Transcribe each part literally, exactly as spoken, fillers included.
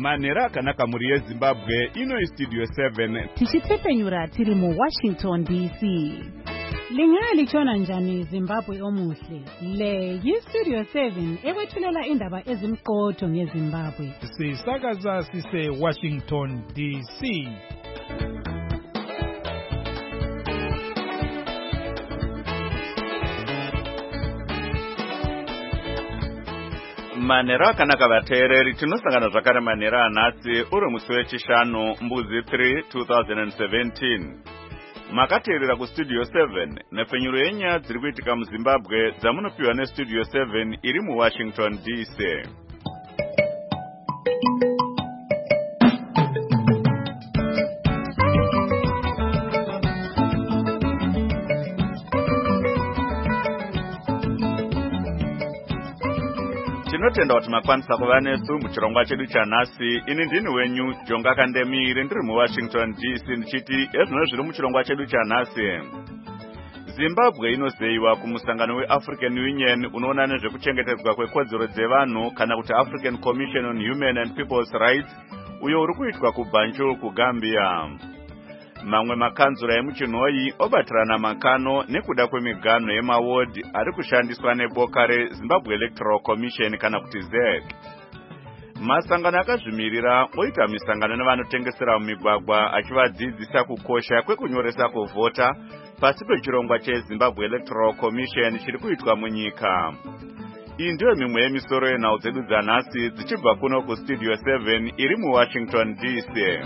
Manera kanaka muri yeZimbabwe ino istudio seven. Tichitepenyura tiri mu Washington D C. Lingali chona njani Zimbabwe omuhle. Le yistudio seven ekwethulela indaba ezimqotho ngeZimbabwe. Sisakaza sise Washington D C. Manera kanaka vateereri tinosangana zvakare manera anhasi uri musi wechishanu Mbuzi three twenty seventeen. Makateerera kustudio seven nepfenyuro yenyaya dziri kuitika muZimbabwe dzamunopiwa nestudio seven iri muWashington D C. Tinotenda kuti makwanisa kuva nesu muchirongwa chedu chanhasi. Ini ndini wenyu Jonga Kandemire ndiri muWashington D C ndichiti ezvino zviri muchirongwa chedu chanhasi. Zimbabwe inozeyiwa kumusangano weAfrican Union unoona nezvekuchengetedzwa kwekodzero dzevanhu kana kuti African Commission on Human and People's Rights uyo uri kuitwa kuBanjul kuGambia. Mamwe makanzura emuchinhoyi obatirana makano nekuda kwemigano yemaward ari kushandiswa neboka reZimbabwe Electoral Commission kana kuti Z E C. Masangano akazvimirira oita misangano nevanotengesera mumigwagwa achivadzidzisa kukosha kwekunyoresa kuvhota pasi pechirongwa cheZimbabwe Electoral Commission chiri kuitwa munyika. Iyi ndiyo mimwe yemisoro yenhau dzedu dzanhasi dzichibva kuno kustudio seven iri muWashington D C.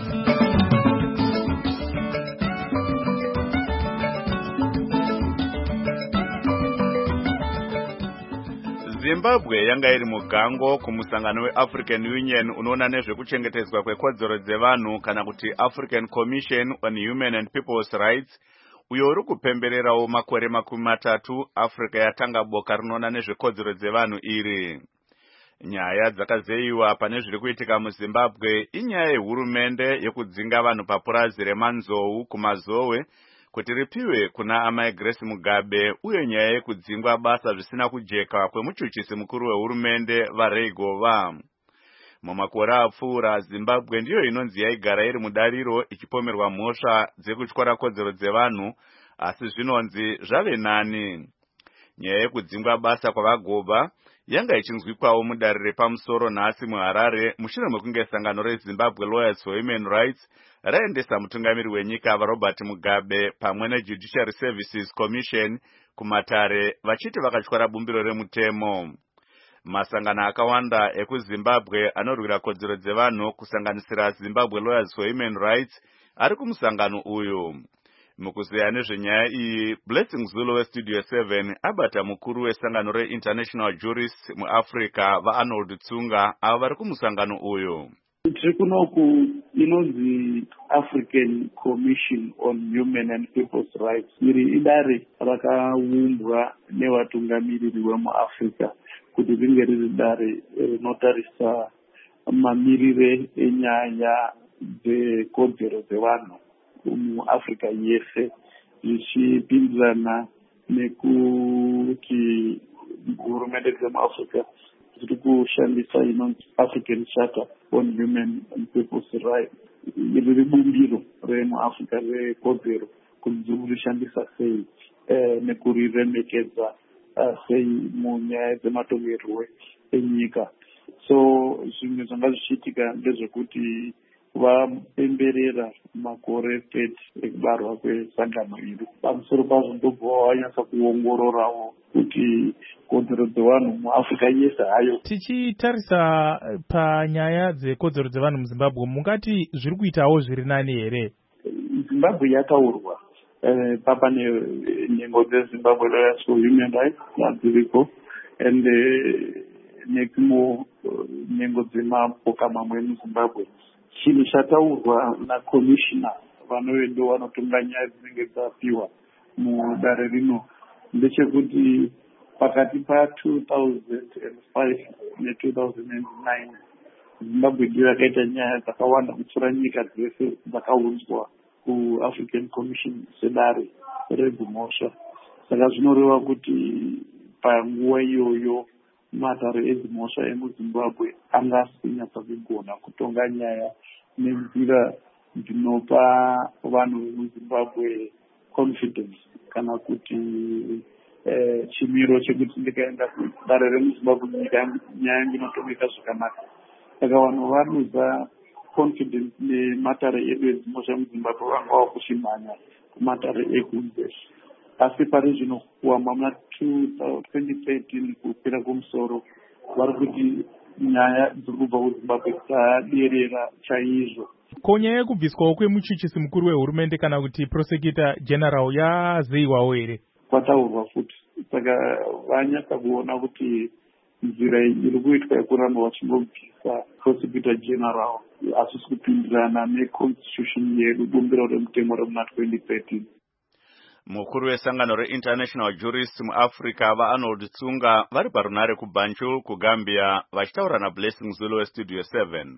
Zimbabwe yanga iri mugango kumusangano weAfrican Union unoona nezvekuchengetedzwa kwekodzero dzevanhu kana kuti African Commission on Human and People's Rights uyo uri kupembererawo makore makumi matatu Africa yatanga boka rinoona nezvekodzero dzevanhu iri. Nyaya dzakazeyiwa pane zviri kuitika muZimbabwe inyaya yehurumende yekudzinga vanhu papurazi remanzou kumazowe kuti ripiwe kuna amai Grace Mugabe uye nyaya yekudzingwa basa zvisina kujeka kwemuchuchisi mukuru wehurumende vaRay Gova. Mumakore apfuura Zimbabwe ndiyo inonzi yaigara iri mudariro ichipomerwa mhosva dzekutyora kodzero dzevanhu asi zvinonzi zvave nani. Nyaya yekudzingwa basa kwavaGova yanga ichinzwikwawo mudare repamusoro nhasi muHarare mushure mekunge sangano reZimbabwe Lawyers for Human Rights raendesa mutungamiri wenyika vaRobert Mugabe pamwe neJudiciary Services Commission kumatare vachiti vakatyora bumbiro remutemo. Masangano akawanda ekuZimbabwe anorwira kodzero dzevanhu kusanganisira Zimbabwe Lawyers for Human Rights ari kumusangano uyu. Mukuzeya nezvenyaya iyi, Blessing Zulu westudio seven abata mukuru wesangano reInternational Jurists muAfrica vaArnold Tsunga ava vari kumusangano uyu. Tiri kunoku inonzi African Commission on Human and People's Rights. Iri idare rakaumbwa nevatungamiriri vemuAfrica kuti ringe riri dare rinotarisa mamirire enyaya dzekodzero dzevanhu muAfrica yese zvichipindirana nekuti hurumende dzemuAfrica dziri kushandisa inonzi African Charter on Human and People's Rights. Riri bumbiro remuAfrica rekodzero kuti dziri kurishandisa sei nekuriremekedza sei munyaya dzematongerwo enyika. So zvimwe zvanga zvichiitika ndezvekuti vapemberera makore thirty ekubarwa kwesangano iri. Pamusoro pazvo ndobva wanyatsa kuongororawo kuti kodzero dzevanhu muAfrica yese hayo. Tichitarisa panyaya dzekodzero dzevanhu muZimbabwe, mungati zviri kuitawo zviri nani here? Zimbabwe yataurwa papa nenyengo dzeZimbabwe Lawyers for Human Rights dziriko ende nekumo nyengo dzemapoka mamwe muZimbabwe. Chinhu chataurwa nakomishina vanoendo vanotonga nyaya dzinenge dzapiwa mudare rino ndechekuti pakati pa two thousand five ne two thousand nine Zimbabwe ndiyo yakaita nyaya dzakawanda kupfuura nyika dzese dzakaunzwa kuAfrican Commission sedare regumhosva. Saka zvinoreva kuti panguva iyoyo matare edzimhosva emuzimbabwe angasinyatsa kugona kutonga nyaya nenzira dzinopa vanhu vemuzimbabwe confidence kana kuti eh, chimiro chekuti ndikaenda kudare remuzimbabwe nyika nyaya inotongeka zvakanaka. Saka vanhu vanuza confidence nematare edu edzimhosva emuzimbabwe vanga vakuchimhanya kumatare ekunze. Asi pari zvino kuwamba muna twenty thirteen kupera kumusoro vari kuti nyaya dziri kubva kuzimbabwe dzaderera chaizvo. Ko nyaya yekubviswawo kwemuchichisi mukuru wehurumende kana kuti prosecutor general yaziviwawo here? Kwataurwa futi. Saka vanyatsa kuona kuti nzira iri kuitwa yekuramba vachingobvisa prosecutor general asisi kupindirana neconstitution yedu bumbiro remutemo remuna twenty thirteen. Mukuru wesangano reInternational Jurists muAfrica vaArnold Tsunga vari parunare kuBanjul kuGambia vachitaura naBlessing Zulu weStudio seven.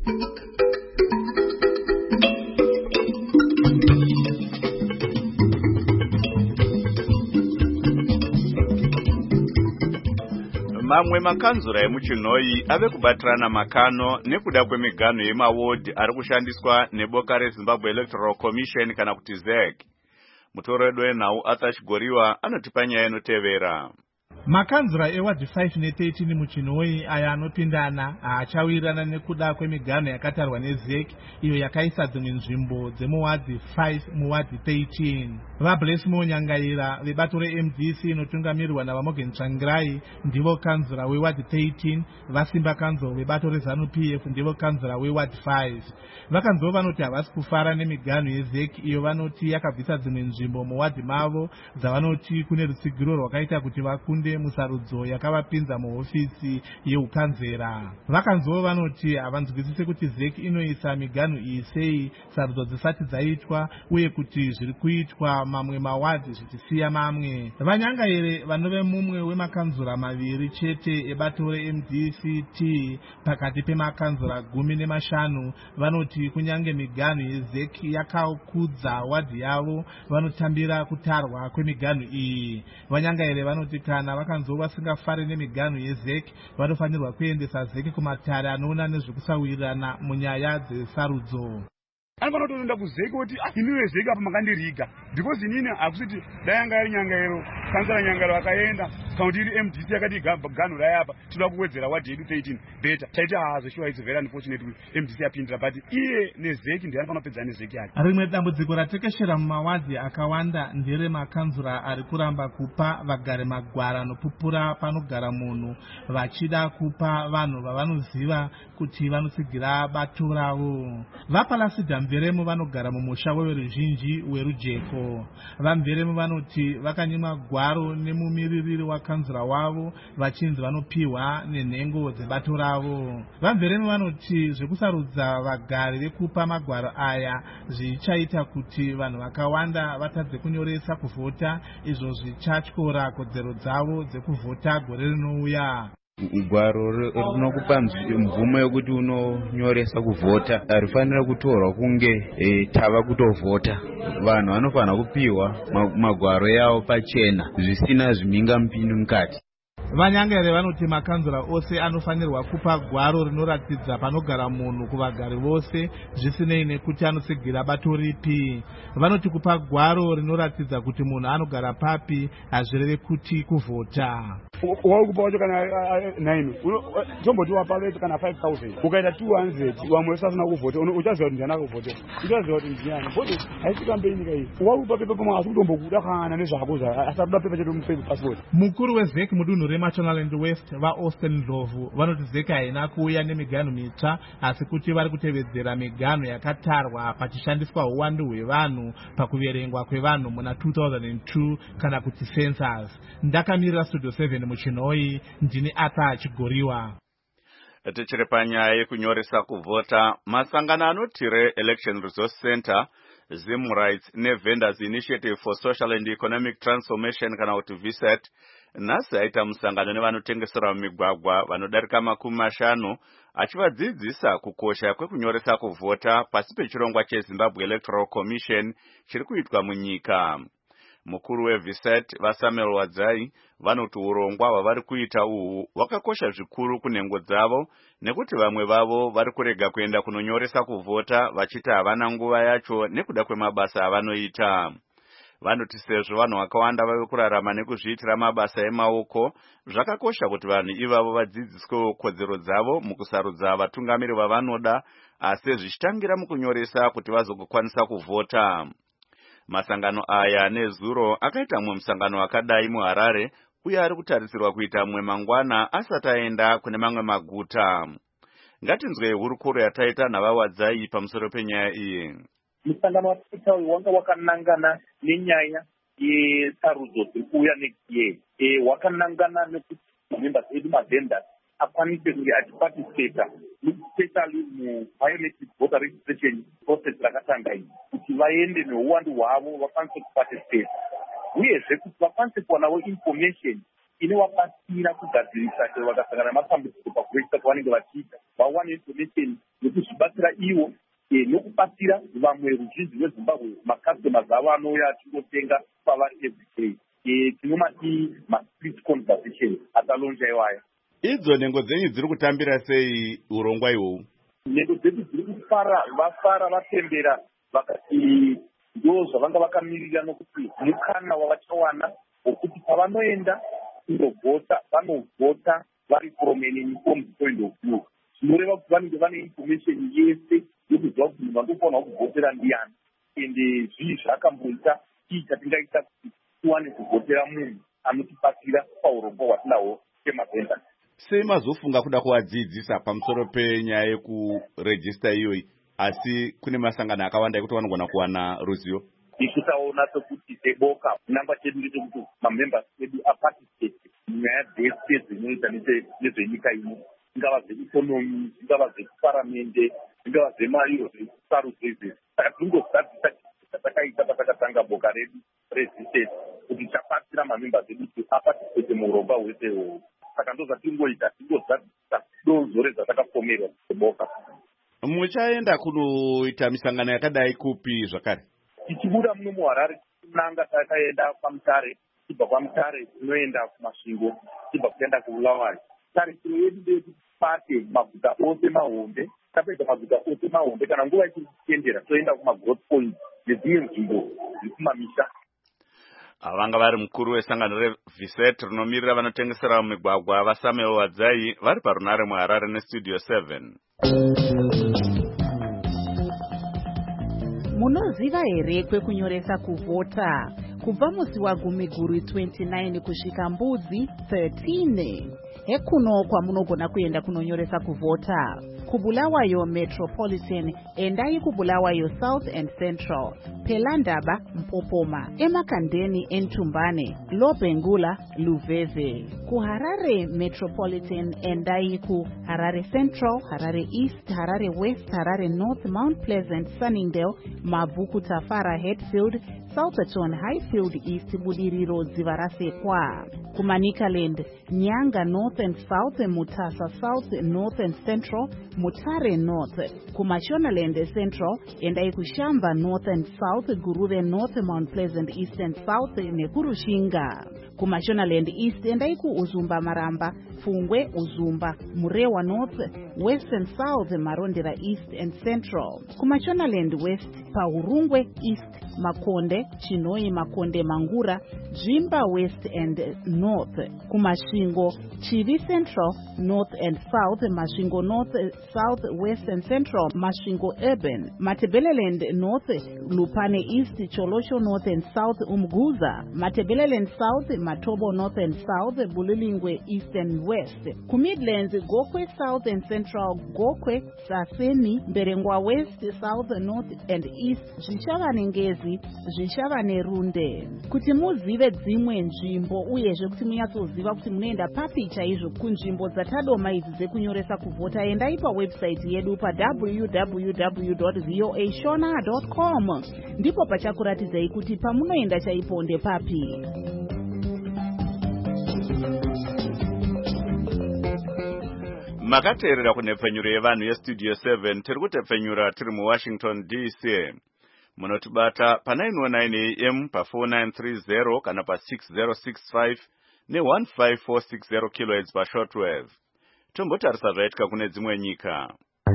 Mamwe makanzura emuchinoi ave kubatirana makano nekuda kwemiganho yemaward ari kushandiswa neboka reZimbabwe Electoral Commission kana kuti Z E C. Mutoredo wenhau Arthur Chigoriwa anotipa nyaya inotevera. Makanzura ewadi five ne thirteen muchinoi aya anopindana achawirirana nekuda kwemiganho yakatarwa neZ E C iyo yakaisa dzimwe nzvimbo dzemuwadi five muwadi thirteen. VaBless Monyangaira vebato reM D C inotungamirirwa naVaMorgan Tsvangirai ndivo kanzura wewadi thirteen, vaSimba Kanzo vebato reZANU P F ndivo kanzura wewadi five. Vakanzova vanoti havasi kufara nemiganho yeZ E C iyo vanoti yakabvisa dzimwe nzvimbo muwadi mavo dzavanoti kune rutsigiro rwakaita kuti vakunde musarudzo yakavapinza muhofisi yeukanzera. Vakanzova vanoti havanzwisise kuti Z E C inoisa miganho iyi sei sarudzo dzisati dzaitwa uye kuti zviri kuitwa mamwe mawadhi zvichisiya mamwe. Vanyangaire vanove mumwe wemakanzura maviri chete ebato reM D C T pakati pemakanzura gumi nemashanu vanoti kunyange miganho yeZ E C yakakudza wadhi yavo vanotambira kutarwa kwemiganho iyi. Vanyangaire vanoti kana vakanzova vasingafari nemiganho yeZ E C vanofanirwa kuendesa Z E C kumatare anoona nezvekusawirirana munyaya dzesarudzo. Anofanira kutoenda kuZ E C kuti iniwe Z E C apa makandiriga because inini akusiti dayanga yari Nyangairo kansala Nyangairo akaenda kaunti iri M D C yakati ganho rayo apa tinoda kuwedzera wadi yedu thirteen beta taiti hazo sure it's very unfortunate M D C yapindira but iye neZ E C ndiye anofanira kupedza neZ E C yake. Rimwe dambudziko ratekeshera mumawadhi akawanda ndere makanzura ari kuramba kupa vagari magwara anopupura panogara munhu vachida kupa vanhu vavanoziva kuti vanosigira bato ravo. Vapalasida Mveremu vanogara mumusha weveruzhinji werujeko. VaMveremu vanoti vakanyima gwaro nemumiririri wakanzura wavo vachinzi vanopiwa nenhengo dzebato ravo. VaMveremu vanoti zvekusarudza vagari vekupa magwaro aya zvichaita kuti vanhu vakawanda vatadze kunyoresa kuvhota izvo zvichatyora kodzero dzavo dzekuvhota gore rinouya. Gwaro rinokupa mvumo yekuti unonyoresa kuvhota rifanira kutorwa kunge e, tava kutovhota. Vanhu vanofanira kupiwa magwaro yavo pachena zvisina zviminga mupindu mukati. Vanyangaire vanoti makanzura ose anofanirwa kupa gwaro rinoratidza panogara munhu kuvagari vose zvisinei nekuti anosigira bato ripi. Vanoti kupa gwaro rinoratidza kuti munhu anogara papi hazvireve kuti kuvhota. Waukupa wacho kana nine tomboti wapa vete kana five thousand ukaita two hundred wamwe usasina kuvhota uchaziva kuti ndiana kuvhota uchaziva kuti ndiani bodi haisi kampeini kai waupa pepa pamwe asi kutombokuda kana nezvako asatoda pepa chedu mupepa passport. Mukuru weZ E C mudunhu reMashonaland West vaAustin Ndlovu vanoti Z E C haina kuuya nemiganho mitsva asi kuti vari kutevedzera miganho yakatarwa pachishandiswa uwandu hwevanhu pakuverengwa kwevanhu muna two thousand two kana kuti census. Ndakamirira Studio seven muchinoi ndini Arthur Chigoriwa. Tichiri panyaya yekunyoresa kuvhota, masangano anoti re-Election Resource Center, Zim Rights neVendors Initiative for Social and Economic Transformation kana kuti V S E T nhasi aita musangano nevanotengesera mumigwagwa vanodarika makumi mashanu achivadzidzisa kukosha kwekunyoresa kuvhota pasi pechirongwa cheZimbabwe Electoral Commission chiri kuitwa munyika. mukuru weViset vaSamuel Wadzai vanoti urongwa hwavari kuita uhu hwakakosha zvikuru kunhengo dzavo nekuti vamwe vavo vari kurega kuenda kunonyoresa kuvhota vachiti havana nguva yacho nekuda kwemabasa avanoita. Vanoti sezvo vanhu vakawanda vave kurarama nekuzviitira mabasa emaoko, zvakakosha kuti vanhu ivavo vadzidziswewo kodzero dzavo mukusarudza vatungamiri vavanoda, asi zvichitangira mukunyoresa kuti vazokwanisa kuvhota. Masangano aya nezuro akaita mumwe musangano wakadai muHarare uye ari kutarisirwa kuita mumwe mangwana asati aenda kune mamwe maguta. Ngatinzwe hurukuro yataita navaWadzai pamusoro penyaya iyi. Musangano wakaita wanga wakanangana nenyaya yesarudzo dziri kuuya next year. E, wakanangana nekuti members edu mavendors akwanise kunge achiparticipata especially mubiometric voter registration process rakatanga iyi kuti vaende neuwandu hwavo vakwanise kuparticipata uyezve kuti vakwanise kuwanawo information inovabatsira kugadzirisa chero vakasangana nematambudziko pakuregistra kwavanenge vachiita vawane information yekuzvibatsira ivo nokubatsira vamwe ruzhinji rweZimbabwe macustomers avo anouya achingotenga pavari everyday. Tinomati ma-street conversation atalonja iwaya. Idzo nhengo dzenyu dziri kutambira sei urongwa ihwohwu? Nhengo dzedu dziri kufara, vafara vatembera vakati ndo zvavanga vakamirira nokuti mukana wavachawana wokuti pavanoenda kundovhota vanovhota vari from an informed point of view. Zvinoreva kuti vanenge vane information yese yokuziva kuti munhu andofanira kuvhotera ndiani ende zvii zvakamboita chii chatingaita kuti tiwane kuvhotera munhu anotibatsira paurongwa hwatinahwo semavhenda. Sei mazofunga kuda kuvadzidzisa pamusoro penyaya yekurejista iyoyi asi kune masangano akawanda ekuti vanogona kuwana ruzivo? Isu taona sekuti seboka namba chedu ndechekuti mamembers edu aparticipate munyaya dzese dzinoita nezvenyika ino, zvingava zveikonomi, zvingava zvekuparamende, zvingava zvemairo zvesarudzo idzi. Saka tingozadzisa chatakaita patakatanga boka redu resistance kuti chabatsira mamembers edu kuti aparticipate muurongwa hwese uhwu. Saka ndo zvatingoita, tingozadzisa donzo rezvatakapomerwa seboka. Muchaenda kunoita misangano yakadai kupi zvakare? Tichibuda muno muHarare tinanga takaenda paMutare, tibva paMutare tinoenda kumasvingo, tibva kuenda kuBulawayo. Tarisiro yedu ndeyekuti pate maguta ose mahombe, tapedza maguta ose mahombe kana nguva ichiri kuchitendera toenda kumagrowth point nedzimwe nzvimbo dziri kumamisha. Vanga vari mukuru wesangano reViset rinomirira vanotengesera mumigwagwa vaSamuel Wadzai vari parunare muHarare nestudio seven. Munoziva here kwekunyoresa kuvhota? Kubva musi waGumiguru twenty-nine kusvika Mbudzi thirteen. Hekuno kwamunogona kuenda kunonyoresa kuvhota. KuBulawayo Metropolitan endai kuBulawayo South and Central, Pelandaba Mpopoma, eMakandeni eNtumbane, Lobengula Luveve. KuHarare Metropolitan endai kuHarare Central, Harare East, Harare West, Harare North, Mount Pleasant, Sunningdale, Mavuku Tafara, Hatfield, Southerton, Highfield East, Budiriro Zivarasekwa. Kumanikaland, Nyanga North and South, Mutasa South, North and Central, Mutare North. Kumashonaland Central, endai kuShamba North and South, Gurure North, Mount Pleasant East and South, Nekurushinga. Kumashonaland East, endai ku Uzumba Maramba, Fungwe Uzumba, Murewa North, West and South, Marondera East and Central. Kumashonaland West, Paurungwe East, Makonde, Chinoi Makonde Mangura, Jimba West and North. Kumashingo, Chivi Central, North and South, Mashingo North, South, West and Central, Mashingo Urban, Matebeleland North, Lupane East, Cholosho North and South, Umguza, Matebeleland South, Matobo North and South, Bulilingwe East and West. Kumidlands, Gokwe South and Central, Gokwe, Saseni, Berengwa West, South, North and East, Zvishavane Ngezi, Zvishavane Runde. Kuti muzive dzimwe nzvimbo uyezve kuti munyatsoziva kuti munoenda papi chaizvo kunzvimbo dzatadoma idzi dzekunyoresa kuvhota, endai pawebsite yedu pa w w w dot voa shona dot com. Ndipo pachakuratidzai kuti pamunoenda chaipo ndepapi. Makateerera kunhepfenyuro yevanhu yestudio seven tiri kutepfenyura tiri muWashington D C. munotibata pa nine oh nine a m pa four nine three zero kana pa six zero six five ne one five four six zero kilohertz pa shortwave. Tombotarisa zvaitika kune dzimwe nyika.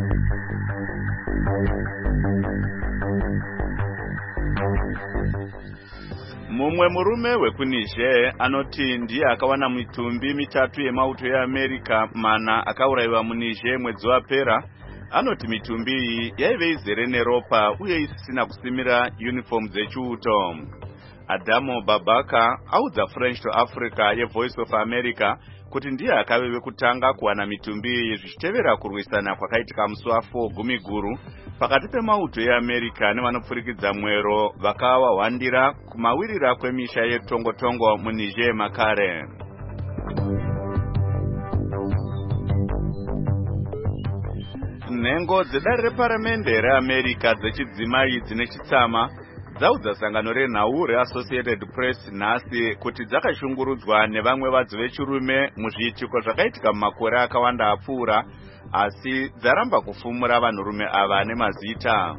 Mumwe murume wekuniger anoti ndiye akawana mitumbi mitatu yemauto yeAmerica mana akaurayiwa muniger mwedzi wapera. Anoti mitumbi iyi yaive izere neropa uye isisina kusimira uniform dzechiuto. Adamo Babaka audza French to Africa yeVoice of America kuti ndiye akave wekutanga kuwana mitumbi iyi zvichitevera kurwisana kwakaitika musi wa four Gumiguru pakati pemauto yeAmerica nevanopfurikidza mwero vakawahwandira kumawirira kwemisha yetongotongo muniger makare. Nhengo dzedare reparamende reAmerica dzechidzimai dzine chitsama dzaudza sangano renhau reAssociated Press nhasi kuti dzakashungurudzwa nevamwe vadzo vechirume muzviitiko zvakaitika mumakore akawanda apfuura, asi dzaramba kufumura vanhurume ava nemazita.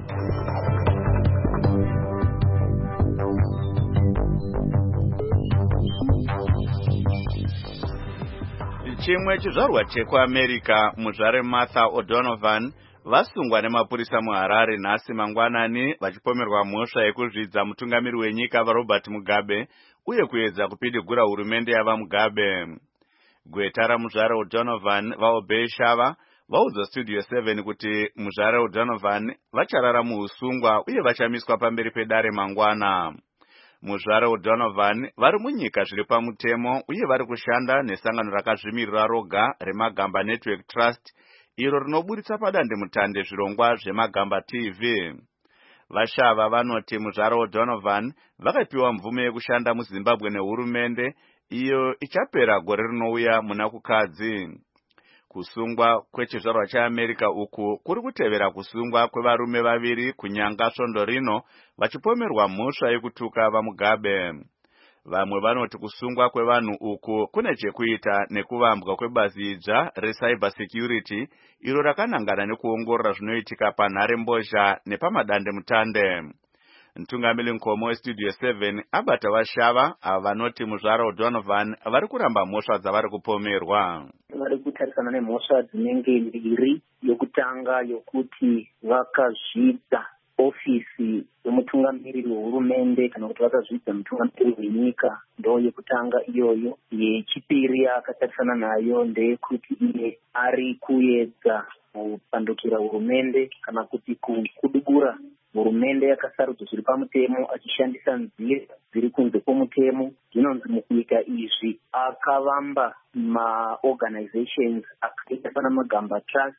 Chimwe chizvarwa chekuAmerica, muzvare Martha O'Donovan, vasungwa nemapurisa muHarare nhasi mangwanani vachipomerwa mhosva yekuzvidza mutungamiri wenyika vaRobert Mugabe uye kuedza kupidigura hurumende yavaMugabe. Gweta ramuzvare O'Donovan vaObey Shava vaudza Studio seven kuti muzvare O'Donovan vacharara muusungwa uye vachamiswa pamberi pedare mangwana. Muzvare O'Donovan vari munyika zviri pamutemo uye vari kushanda nesangano rakazvimirira roga reMagamba Network Trust, iro rinoburitsa padande mutande zvirongwa zvemagamba T V. Vashava vanoti muzvare O'Donovan vakapiwa mvume yekushanda muZimbabwe nehurumende iyo ichapera gore rinouya muna kukadzi. Kusungwa kwechizvarwa chaAmerica uku kuri kutevera kusungwa kwevarume vaviri kunyanga svondo rino vachipomerwa mhosva yekutuka vaMugabe. Vamwe vanoti kusungwa kwevanhu uku kune chekuita nekuvambwa kwebazi idzva recyber security iro rakanangana nekuongorora zvinoitika panharembozha nepamadande mutande. Mtungamiri mukoma weStudio seven abata Vashava ava vanoti muzvare O'Donovan vari kuramba mhosva dzavari kupomerwa. Vari kutarisana nemhosva dzinenge mbiri. Yokutanga yokuti vakazvidza ofisi yomutungamiriri wehurumende kana kuti vakazvidza mutungamiriri wenyika, ndo yekutanga iyoyo. Yechipiri akatarisana nayo ndeyekuti iye ari kuedza kupandukira hurumende kana kuti kudugura hurumende yakasarudzwa zviri pamutemo achishandisa nzira dziri kunze kwomutemo. Zvinonzi mukuita izvi akavamba maorganizations akaita sana Magamba Trust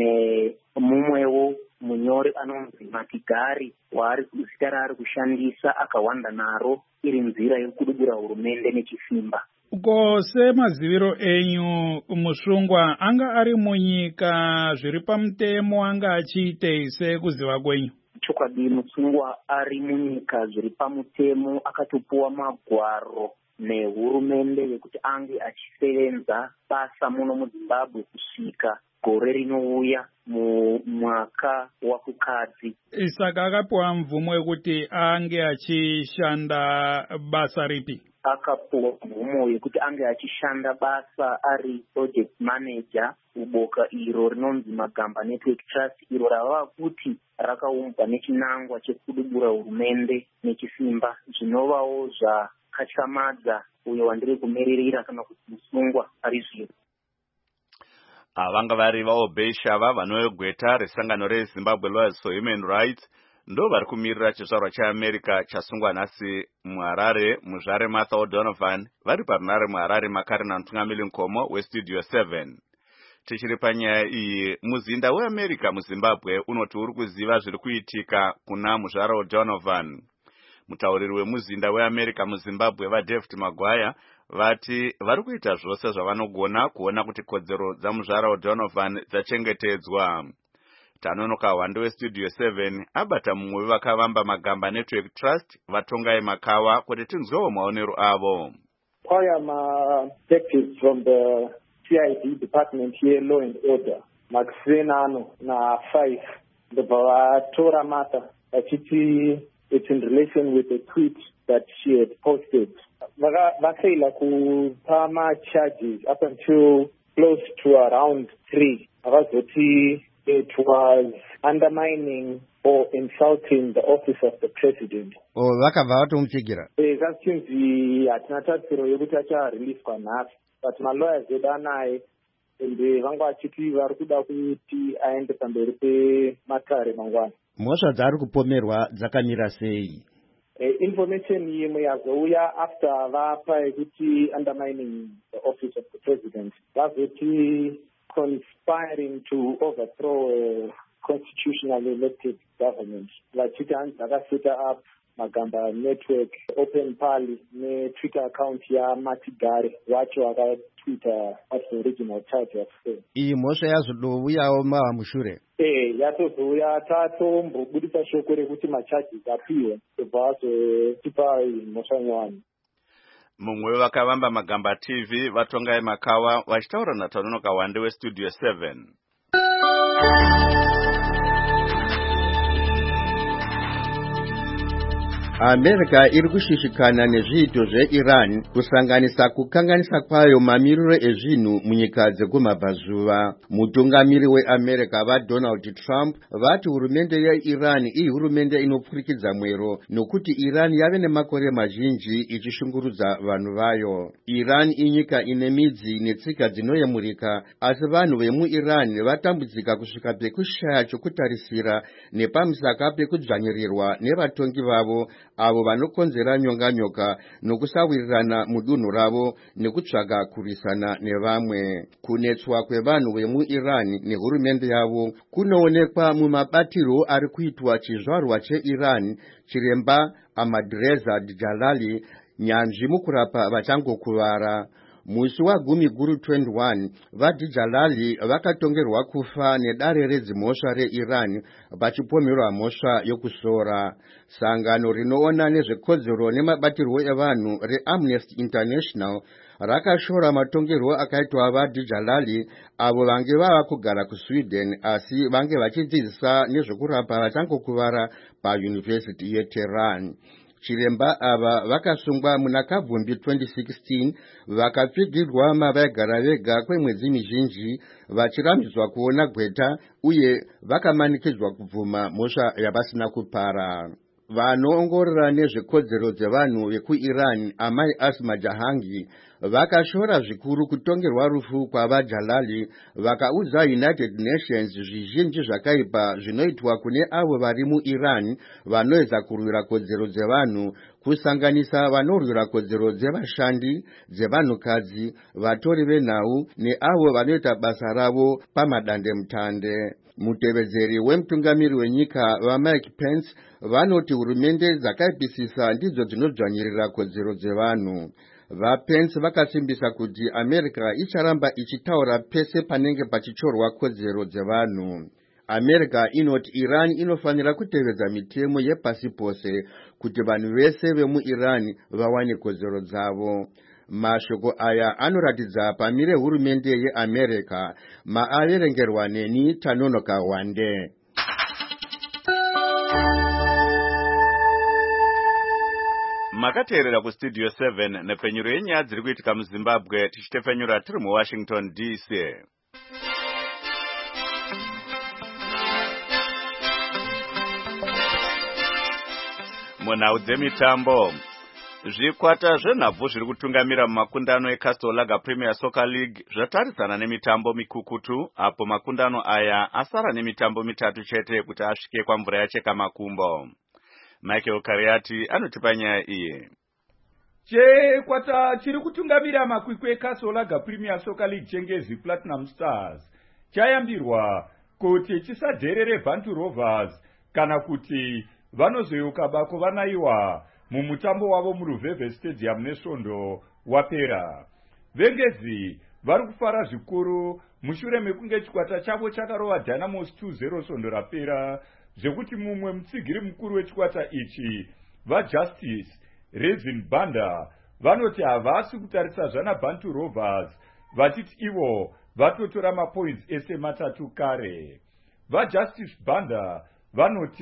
nemumwewo munyori anonzi Matigari waari zita raari kushandisa akawanda naro iri nzira yokudugura hurumende nechisimba. Ko semaziviro enyu musungwa anga ari munyika zviri pamutemo anga achiitei sekuziva kwenyu? Chokwadi musungwa ari munyika zviri pamutemo akatopuwa magwaro nehurumende yekuti ange achisevenza basa muno muZimbabwe kusvika gore rinouya mumwaka wakukadzi. Saka akapuwa mvumo yekuti ange achishanda basa ripi? Akapuwa mvumo yekuti ange achishanda basa ari project manager kuboka iro rinonzi Magamba Network Trust, iro rava kuti rakaumbwa nechinangwa chekudubura hurumende nechisimba, zvinovawo zvakatyamadza uyo wandiri kumiririra kana kuti musungwa ari zviro. Vanga vari vaObey Shava vanogweta resangano reZimbabwe Lawyers for Human Rights ndo vari kumirira chizvarwa chaAmerica chasungwa nhasi muHarare. Muzvare Martha O'Donovan vari parunare muHarare makare namutungamiri mukoma weStudio seven. Tichiri panyaya iyi, muzinda weAmerica muZimbabwe unoti uri kuziva zviri kuitika kuna muzvare O'Donovan. Mutauriri wemuzinda weAmerica muZimbabwe vaDavid Maguire vati vari kuita zvose zvavanogona kuona kuti kodzero dzamuzvare O'Donovan dzachengetedzwa. Tanonoka hwande weStudio seven abata mumwe vakavamba Magamba Network Trust vatongai Makawa kuti tinzwewo maonero avo. I am a detective from the C I D department here, Law and Order. Maxinano na five ndobva vatora Martha vachiti it's in relation with a tweet that she had posted. Vakaila kupa ma-charges up until close to around three. Avazoti it was undermining or insulting the office of the president. Oh, vakabva vatomupfigira. Eh, zvasinzi hatina tarisiro yekuti achareleaswa nhasi, but malawyers edu anaye ende vanga vachiti vari kuda kuti aende pamberi pematare mangwana. Mhosva dzari kupomerwa dzakamira sei? Uh, information yimwe yazouya after vapa yekuti undermining the office of the president, vazoti conspiring to overthrow a constitutionally elected government. Vachiti hanzi vakaseta up Magamba network, Open Pali, ne Twitter account ya Matigare, wacho akatwita as the original charge of fail. Iyi mhosva yazodouyawo mava mushure. Eh, yatozouya tatombobudisa shoko rekuti macharges apiwe kubva azotipa mhosva nyowani. Mumwe wevakavamba Magamba T V vatongai Makawa vachitaura naTanonoka Wande weStudio seven. America iri kushishikana nezviito zveIran kusanganisa kukanganisa kwayo mamiriro ezvinhu munyika dzekumabvazuva. Mutungamiri weAmerica vaDonald Trump vati hurumende yeIran ihurumende inopfurikidza mwero nokuti Iran yave nemakore mazhinji ichishungurudza vanhu vayo. Iran inyika ine midzi netsika dzinoyemurika, asi vanhu vemuIran vatambudzika kusvika pekushaya chokutarisira nepamusaka pekudzvanyirirwa nevatongi vavo avo vanokonzera nyonganyoka nokusawirirana mudunhu ravo nekutsvaga kurwisana nevamwe. Kunetswa kwevanhu vemuIran nehurumende yavo kunoonekwa mumabatiro ari kuitwa chizvarwa cheIran chiremba Ahmadreza Jalali, nyanzvi mukurapa vachangokuvara. Musi wagumi guru twenty-one, vaDjalali vakatongerwa kufa nedare redzimhosva reIran vachipomerwa mhosva yokusora. Sangano rinoona nezvekodzero nemabatirwo evanhu reAmnesty International rakashora matongerwo akaitwa vaDjalali avo vange vava kugara kuSweden asi vange vachidzidzisa nezvekurapa vachangokuvara paYunivhesiti yeTehran. Chiremba ava vakasungwa muna Kabvumbi twenty sixteen vakapfigirwa mavaigara vega kwemwedzi mizhinji vachirambidzwa kuona gweta uye vakamanikidzwa kubvuma mhosva yavasina kupara. Vanoongorora nezvekodzero dzevanhu vekuIran Amai Asma Jahangi vakashora zvikuru kutongerwa rufu kwavaDjalali vakaudza United Nations zvizhinji zvakaipa zvinoitwa kune avo vari muIran vanoedza kurwira kodzero dzevanhu kusanganisa vanorwira kodzero dzevashandi, dzevanhukadzi, vatori venhau neavo vanoita basa ravo pamadandemutande. Mutevedzeri wemutungamiri wenyika vaMike Pence vanoti hurumende dzakaipisisa ndidzo dzinodzvanyirira kodzero dzevanhu. VaPence vakasimbisa kuti America icharamba ichitaura pese panenge pachichorwa kodzero dzevanhu. America inoti Iran inofanira kutevedza mitemo yepasi pose kuti vanhu vese vemuIran vawane kodzero dzavo. Mashoko aya anoratidza pamire hurumende yeAmerica. Maaverengerwa neni Tanonoka Wande. Makateerera kuStudio seven nepenyuro yenyaya dziri kuitika muZimbabwe tichitefenyura tiri muWashington D C. Munhau dzemitambo, zvikwata zvenhabvu zviri kutungamira mumakundano eCastle Lager Premier Soccer League zvatarisana nemitambo mikukutu, apo makundano aya asara nemitambo mitatu chete kuti asvike kwamvura yacheka makumbo. Michael Kariati anotipa nyaya iyi. Chikwata chiri kutungamira makwikwi eCastle Lager Premier Soccer League chengezi Platinum Stars chayambirwa kuti chisadherere Bantu Rovers kana kuti vanozoyoka bako vanaiwa mumutambo wavo muRuveve Stadium nesvondo wapera. Vengezi vari kufara zvikuru mushure mekunge chikwata chavo chakarova Dynamos two zero svondo rapera, zvekuti mumwe mutsigiri mukuru wechikwata ichi vaJustice Revin Banda vanoti havasi kutarisa zvana Bantu Rovers, vachiti ivo vatotora mapoints ese matatu kare. VaJustice Banda vanoti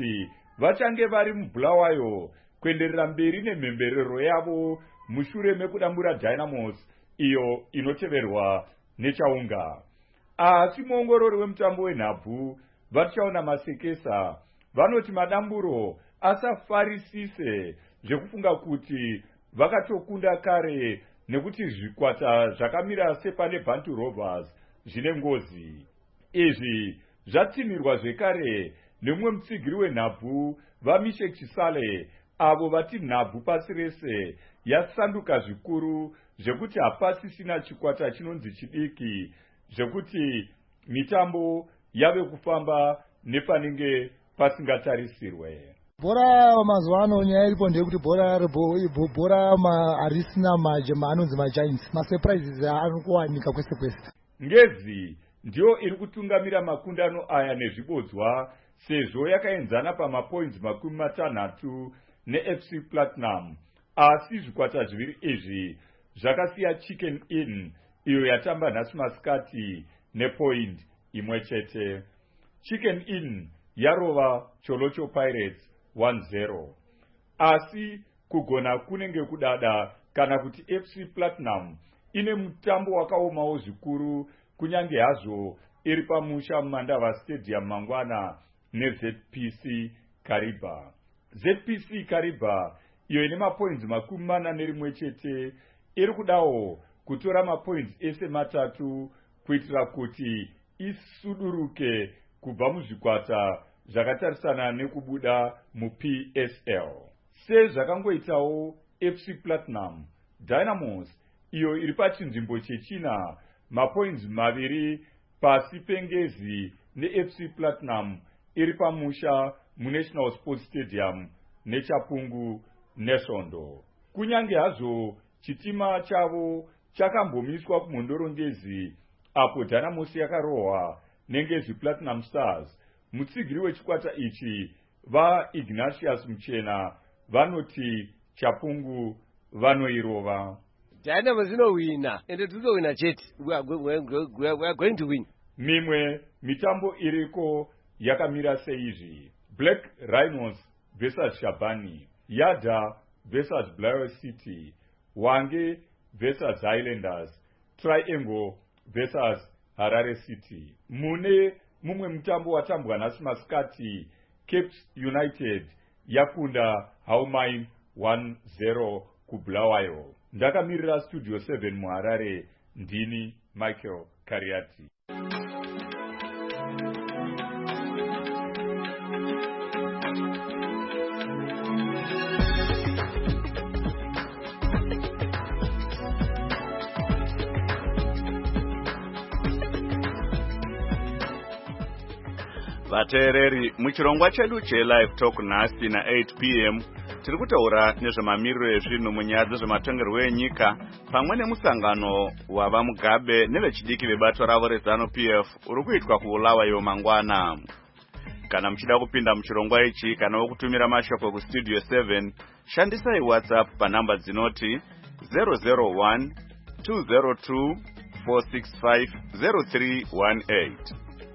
vachange vari mubhulawayo kuenderera mberi nemhemberero yavo mushure mekudambura Dynamos iyo inoteverwa nechaunga. Asi muongorori wemutambo wenhabvu vatichaona Masekesa vanoti madamburo asafarisise zvekufunga kuti vakatokunda kare nekuti zvikwata zvakamira sepane Bantu Rovers zvine ngozi. Izvi zvatimirwa zvekare nemumwe mutsigiri wenhabvu vaMishek Chisale avo vati nhabvu pasi rese yasanduka zvikuru zvekuti hapasisina chikwata chinonzi chidiki zvekuti mitambo yave kufamba nepanenge pasingatarisirwe. Bhora mazuva ano nyaya iripo ndeyekuti bhora bhora harisina anonzi magiants, masurprises anokuwanika kwese kwese. Ngezi ndiyo iri kutungamira makundano aya nezvibodzwa sezvo yakaenzana pamapoints makumi matanhatu neF C Platinum, asi zvikwata zviviri izvi zvakasiya Chicken Inn iyo yatamba nhasi masikati nepoint imwe chete. Chicken Inn yarova Cholocho Pirates one zero. Asi kugona kunenge kudada kana kuti F C Platinum ine mutambo wakaomawo zvikuru kunyange hazvo iri pamusha mumandava stadium mangwana neZ P C Kariba. Z P C Kariba iyo ine mapoints makumi mana nerimwe chete iri kudawo kutora mapoints ese matatu kuitira kuti isuduruke kubva muzvikwata zvakatarisana nekubuda muP S L. Sezvakangoitawo F C Platinum, Dynamos iyo iri pachinzvimbo chechina mapoints maviri pasi pengezi neF C Platinum iri pamusha muNational Sports Stadium nechapungu nesvondo. Kunyange hazvo chitima chavo chakambomiswa kumhondorongezi apo Dynamos yakarohwa nengezi Platinum Stars, mutsigiri wechikwata ichi vaIgnatius Muchena vanoti chapungu vanoirova. Dynamos inowina and tizowina chete. We are, we, are, we are going to win. Mimwe mitambo iriko yakamira seizvi: Black Rhinos versus Shabani, Yada versus Blair City, Wange versus Highlanders, Triangle versus Harare City. Mune mumwe mutambo watambwa nhasi masikati, Cape United yakunda Haumain one zero kuBulawayo. Ndakamirira Studio seven muHarare, ndini Michael Kariati. Vateereri, muchirongwa chedu che-Live Talk nhasi na eight p m tiri kutaura nezvemamiriro ezvinhu munyaya dzezvematongerwo enyika pamwe nemusangano wava Mugabe nevechidiki vebato ravo reZANU P F uri kuitwa kuBulawayo mangwana. Kana muchida kupinda muchirongwa ichi kana wokutumira mashoko kuStudio seven, shandisai WhatsApp panhamba dzinoti zero zero one two zero two four six five zero three one eight.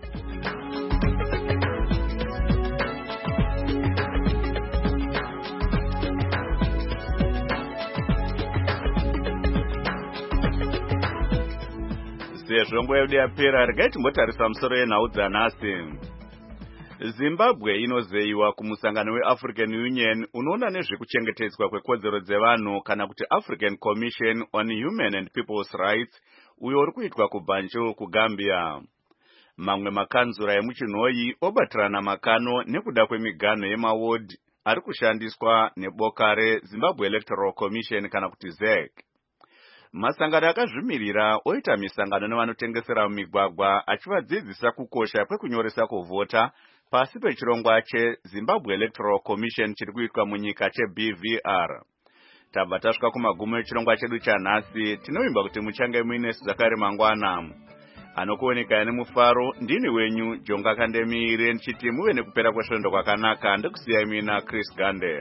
Sezvo nguva yedu yapera, regai timbotarisa musoro yenhau dzanhasi. Zimbabwe inozeyiwa kumusangano weAfrican Union unoona nezvekuchengetedzwa kwekodzero dzevanhu kana kuti African Commission on Human and People's Rights uyo uri kuitwa kuBanjul kuGambia. Mamwe makanzura emuchinhoyi obatirana makano nekuda kwemiganho yemaward ari kushandiswa neboka reZimbabwe Electoral Commission kana kuti Z E C. Masangano akazvimirira oita misangano nevanotengesera mumigwagwa achivadzidzisa kukosha kwekunyoresa kuvhota pasi pechirongwa cheZimbabwe Electoral Commission chiri kuitwa munyika cheB V R. Tabva tasvika kumagumo echirongwa chedu chanhasi, tinovimba kuti muchange muine Zakari mangwana. Anokuoneka nemufaro, ndini wenyu Jonga Kandemiire, ndichiti muve nekupera kwesvondo kwakanaka. Ndokusiyai mina Chris Gande.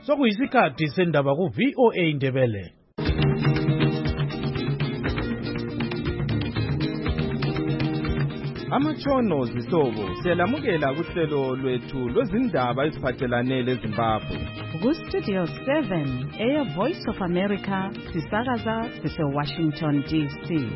sokuyisikhathi sendaba ku-V O A Ndebele. Amatshono zihlobo siyalamukela kuhlelo lwethu lwezindaba eziphathelane leZimbabwe. Ku-Studio seven, Air Voice of America, sisakaza sise-Washington D C.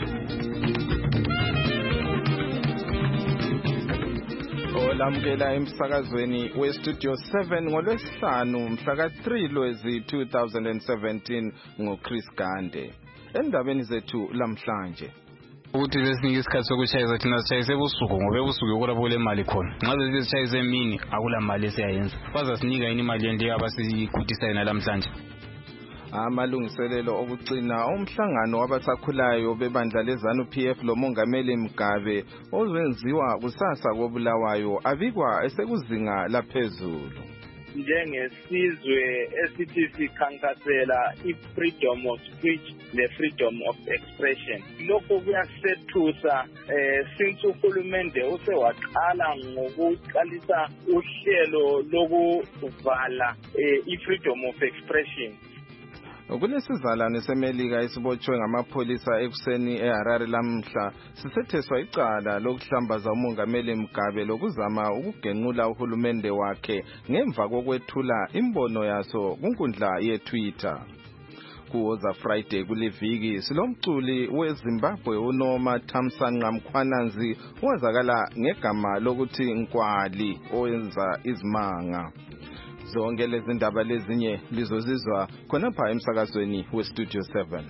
Olamukela emsakazweni we-Studio seven ngolwesihlanu mhlaka three lwezi two thousand seventeen ngoChris Gande. Endabeni zethu lamhlanje. Ukuthi lesinike isikhathi sokushayisa thina sishayise ebusuku ngoba ebusuku yokulapho le mali khona. Nxa bese sishayise emini akula mali esiyayenza. Bazasinika yini imali yende abasikhuthisayo namhlanje. Amalungiselelo okugcina umhlangano wabasakhulayo bebandla leZANU P F lo Mongameli Mugabe ozenziwa kusasa koBulawayo abikwa esekuzinga laphezulu. Njengesizwe esithi sikhankasela i-freedom of speech ne-freedom of expression. Lokho kuyasethusa eh since uhulumende usewaqala ngokuqalisa uhlelo lokuvala i-freedom of expression. Kulesizalwane seMelika esibotshwe ngamapholisa ekuseni eHarare lamhla sisetheswa icala lokuhlambaza uMongameli Mugabe lokuzama ukugenqula uhulumende wakhe ngemva kokwethula imbono yaso kunkundla yeTwitter. Kuwoza Friday kuleviki silomculi weZimbabwe uNoma Thamsanqa Mkhwananzi wazakala ngegama lokuthi Nkwali owenza izimanga. Zonke lezi ndaba lezinye lizozizwa khonapha emsakazweni weStudio seven.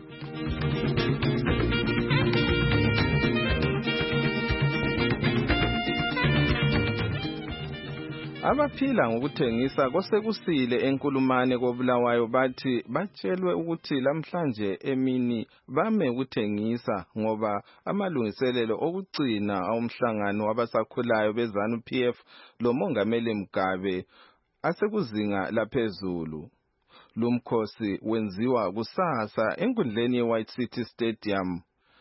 Abaphila ngokuthengisa kosekusile enkulumane koBulawayo bathi batshelwe ukuthi lamhlanje emini bame ukuthengisa ngoba amalungiselelo okugcina umhlangano wabasakhulayo beZANU P F lo Mongameli Mugabe asekuzinga laphezulu. Lumkhosi wenziwa kusasa enkundleni yeWhite City Stadium.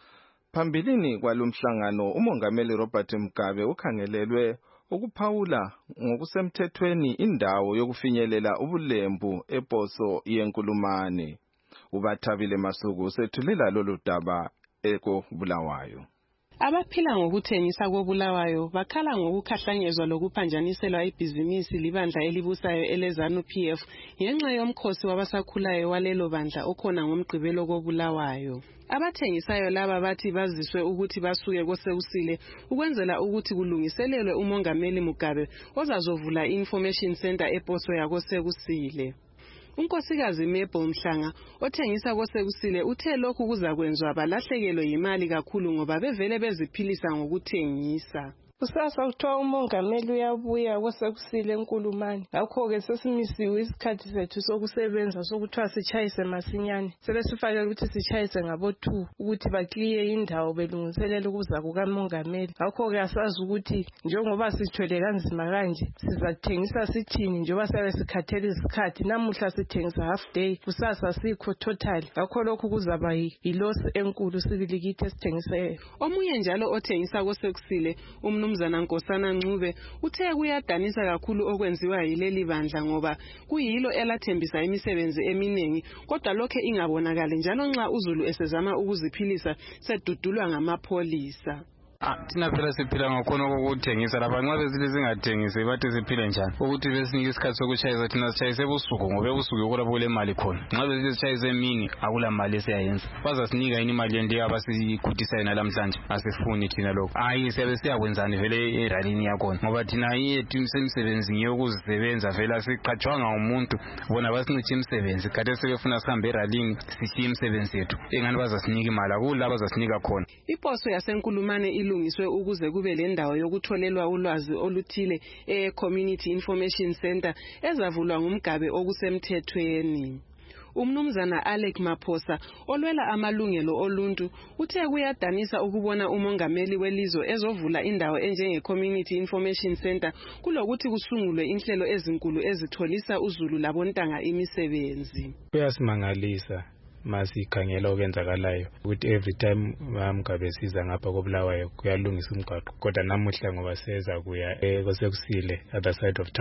Phambilini kwalomhlangano uMongameli Robert Mugabe ukhangelelwe ukuphawula ngokusemthethweni indawo yokufinyelela ubulembu eposo yenkulumane. Ubathabile Masuku sethulela lolu daba eko Bulawayo. Abaphila ngokuthengisa koBulawayo bakhala ngokukhahlanyezwa lokuphanjaniselwa ibhizinisi libandla elibusayo eleZANU P F ngenxa yomkhosi wabasakhulayo walelo bandla okhona ngomgqibelo koBulawayo. Abathengisayo laba bathi baziswe ukuthi basuke kosekusile ukwenzela ukuthi kulungiselelwe uMongameli Mugabe ozazovula i-information center eposo yakosekusile. Unkosikazi Mebo Mhlanga othengisa kosekusile uthe lokhu kuzakwenzwa balahlekelwe imali kakhulu ngoba bevele beziphilisa ngokuthengisa. Kusasa kuthiwa uMongameli uyabuya kosekusile enkulumane. Ngakho-ke sesimisiwe isikhathi sethu sokusebenza sokuthiwa sitshayise masinyane. Sebesifake ukuthi sitshayise ngabo two ukuthi bakliye indawo belungiselela ukuza kukaMongameli. Ngakho-ke asazi ukuthi njengoba sithwele kanzima kanje sizathengisa sithini njengoba siyabe sikhathele isikhathi. Namuhla sithengisa half day, kusasa sikho total. Ngakho lokhu kuzaba yiloss enkulu sibili kithi esithengisayo. Omunye njalo othengisa kosekusile umnu Mzana Nkosana Ncube uthe kuyadanisa kakhulu okwenziwa yileli bandla ngoba kuyilo elathembisa imisebenzi eminingi kodwa lokho ingabonakala njalo nxa uZulu esezama ukuziphilisa sedudulwa ngamapholisa. Ah, thina phela siphila ngokhona kokuthengisa lapha nxa besile singathengisi bathi siphile njani ukuthi besinike isikhathi sokushayisa thina sishayise ebusuku ngoba ebusuku yokulapho le mali khona. Nxa besile sishayise emini akula mali esiyayenza. Bazasinika yini imali yende abasikhuthisayo namhlanje asifuni thina lokho. Hayi siyabe siyakwenzani vele eralini yakhona ngoba thina yethu imisebenzi ngeyokuzisebenza vele siqhatshwanga umuntu bona basincithe imisebenzi kade sebefuna sihambe eralini sishiye imisebenzi yethu engani bazasinika imali akula bazasinika khona. Iposo yasenkulumane ilungiswe ukuze kube lendawo yokutholelwa ulwazi oluthile e-Community Information Center ezavulwa ngumgabe okusemthethweni. Umnumzana Alec Maphosa olwela amalungelo oluntu uthe kuyadanisa ukubona uMongameli welizwe ezovula indawo enjenge Community Information Center kulokuthi kusungulwe inhlelo ezinkulu ezitholisa uZulu labontanga imisebenzi. Kuyasimangalisa masikhangela okwenzakalayo ukuthi every time Mugabe siza ngapha koBulawayo kuyalungisa umgwaqo kodwa namuhla ngoba seza kuya kosekusile other side of town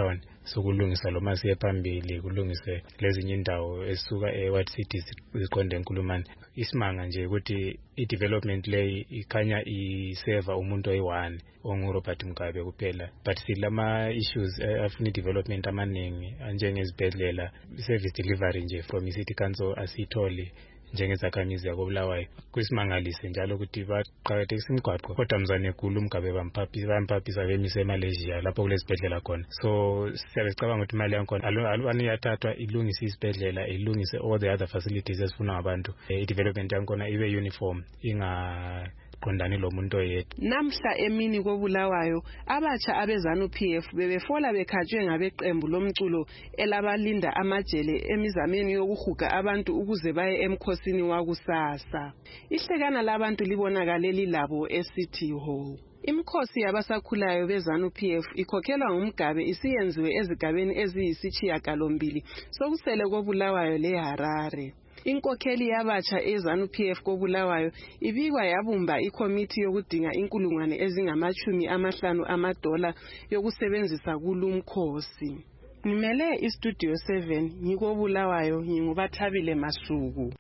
sokulungisa lo masiye phambili kulungise lezinye indawo esuka e-White City ziqonde eNkulumane. Isimanga nje ukuthi i-development leyi ikhanya iseva umuntu oyi-one onguRobert Mugabe kuphela, but silama issues afuna i-development amaningi njengezibhedlela, service delivery nje from i-city council asitholi njengezakhamizi yakoBulawayo. Kusimangalise njalo ukuthi baqhakathekisa imigwaqo kodwa mzane kulo Mugabe bamphaphisa bamphaphisa bemise eMalaysia lapho kulesibhedlela khona. So siyacabanga ukuthi imali yakhona alubani yathathwa ilungise isibhedlela, ilungise all the other facilities ezifuna abantu, i-development yakhona ibe uniform inga qondani lo muntu oyedwa. Namhla emini koBulawayo abatsha abezanu P F bebefola bekhatshwe ngabeqembu lomculo elabalinda amajele emizameni yokuhuga abantu ukuze baye emkhosini wakusasa. Ihlekana labantu libonakale lilabo eCity Hall. Imkhosi yabasakhulayo bezanu P F ikhokhelwa nguMgabe isiyenziwe ezigabeni eziyisitshiyagalombili sokusele koBulawayo leHarare. Inkokheli yabatsha ezanu P F koBulawayo ibikwa yabumba ikomiti yokudinga inkulungwane ezingamachumi amahlanu amadola yokusebenzisa kulumkhosi. Ngimele iStudio seven ngikoBulawayo ngingubathabile Masuku.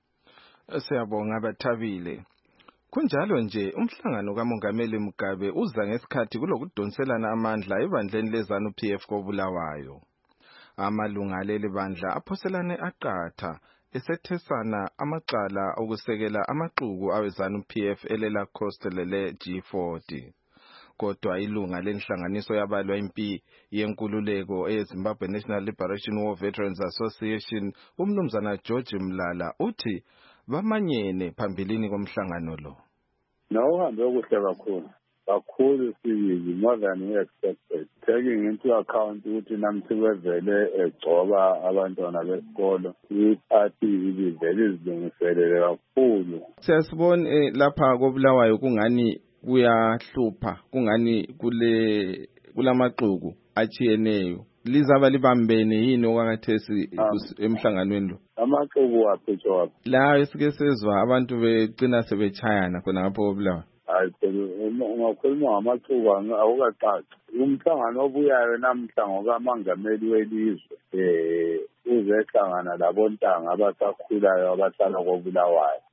Siyabonga Bathabile. Kunjalo nje umhlangano kaMongameli Mugabe uza ngesikhathi kulokudonselana amandla ebandleni lezanu P F koBulawayo. Amalunga leli bandla aphoselane aqatha esethesana amacala okusekela amaxuku awezanu P F elela coastal le G forty. Kodwa ilunga lenhlanganiso yabalwa impi yenkululeko eZimbabwe National Liberation War Veterans Association umnumzana George Mlala uthi bamanyene phambilini komhlangano lo. Nawuhambe okuhle kakhulu. Kakhulu siyizi more than we expected. Taking into account ukuthi namsebevele egcoba abantwana besikolo, iparty ibivele izilungiselele kakhulu. Siyasibona lapha koBulawayo kungani kuyahlupha, kungani kule kulamaxuku achiyeneyo. Lizaba libambene yini okakathesi emhlanganweni lo? Amaxuku aphetshwa waphi? La esike sezwa abantu becina sebechayana khona ngapho koBulawayo. Hayi phela ungakhuluma ngamaxuku awukacaci. Umhlangano obuyayo namhla ngokaMongameli welizwe eh uzehlangana labontanga abasakhulayo abahlala koBulawayo.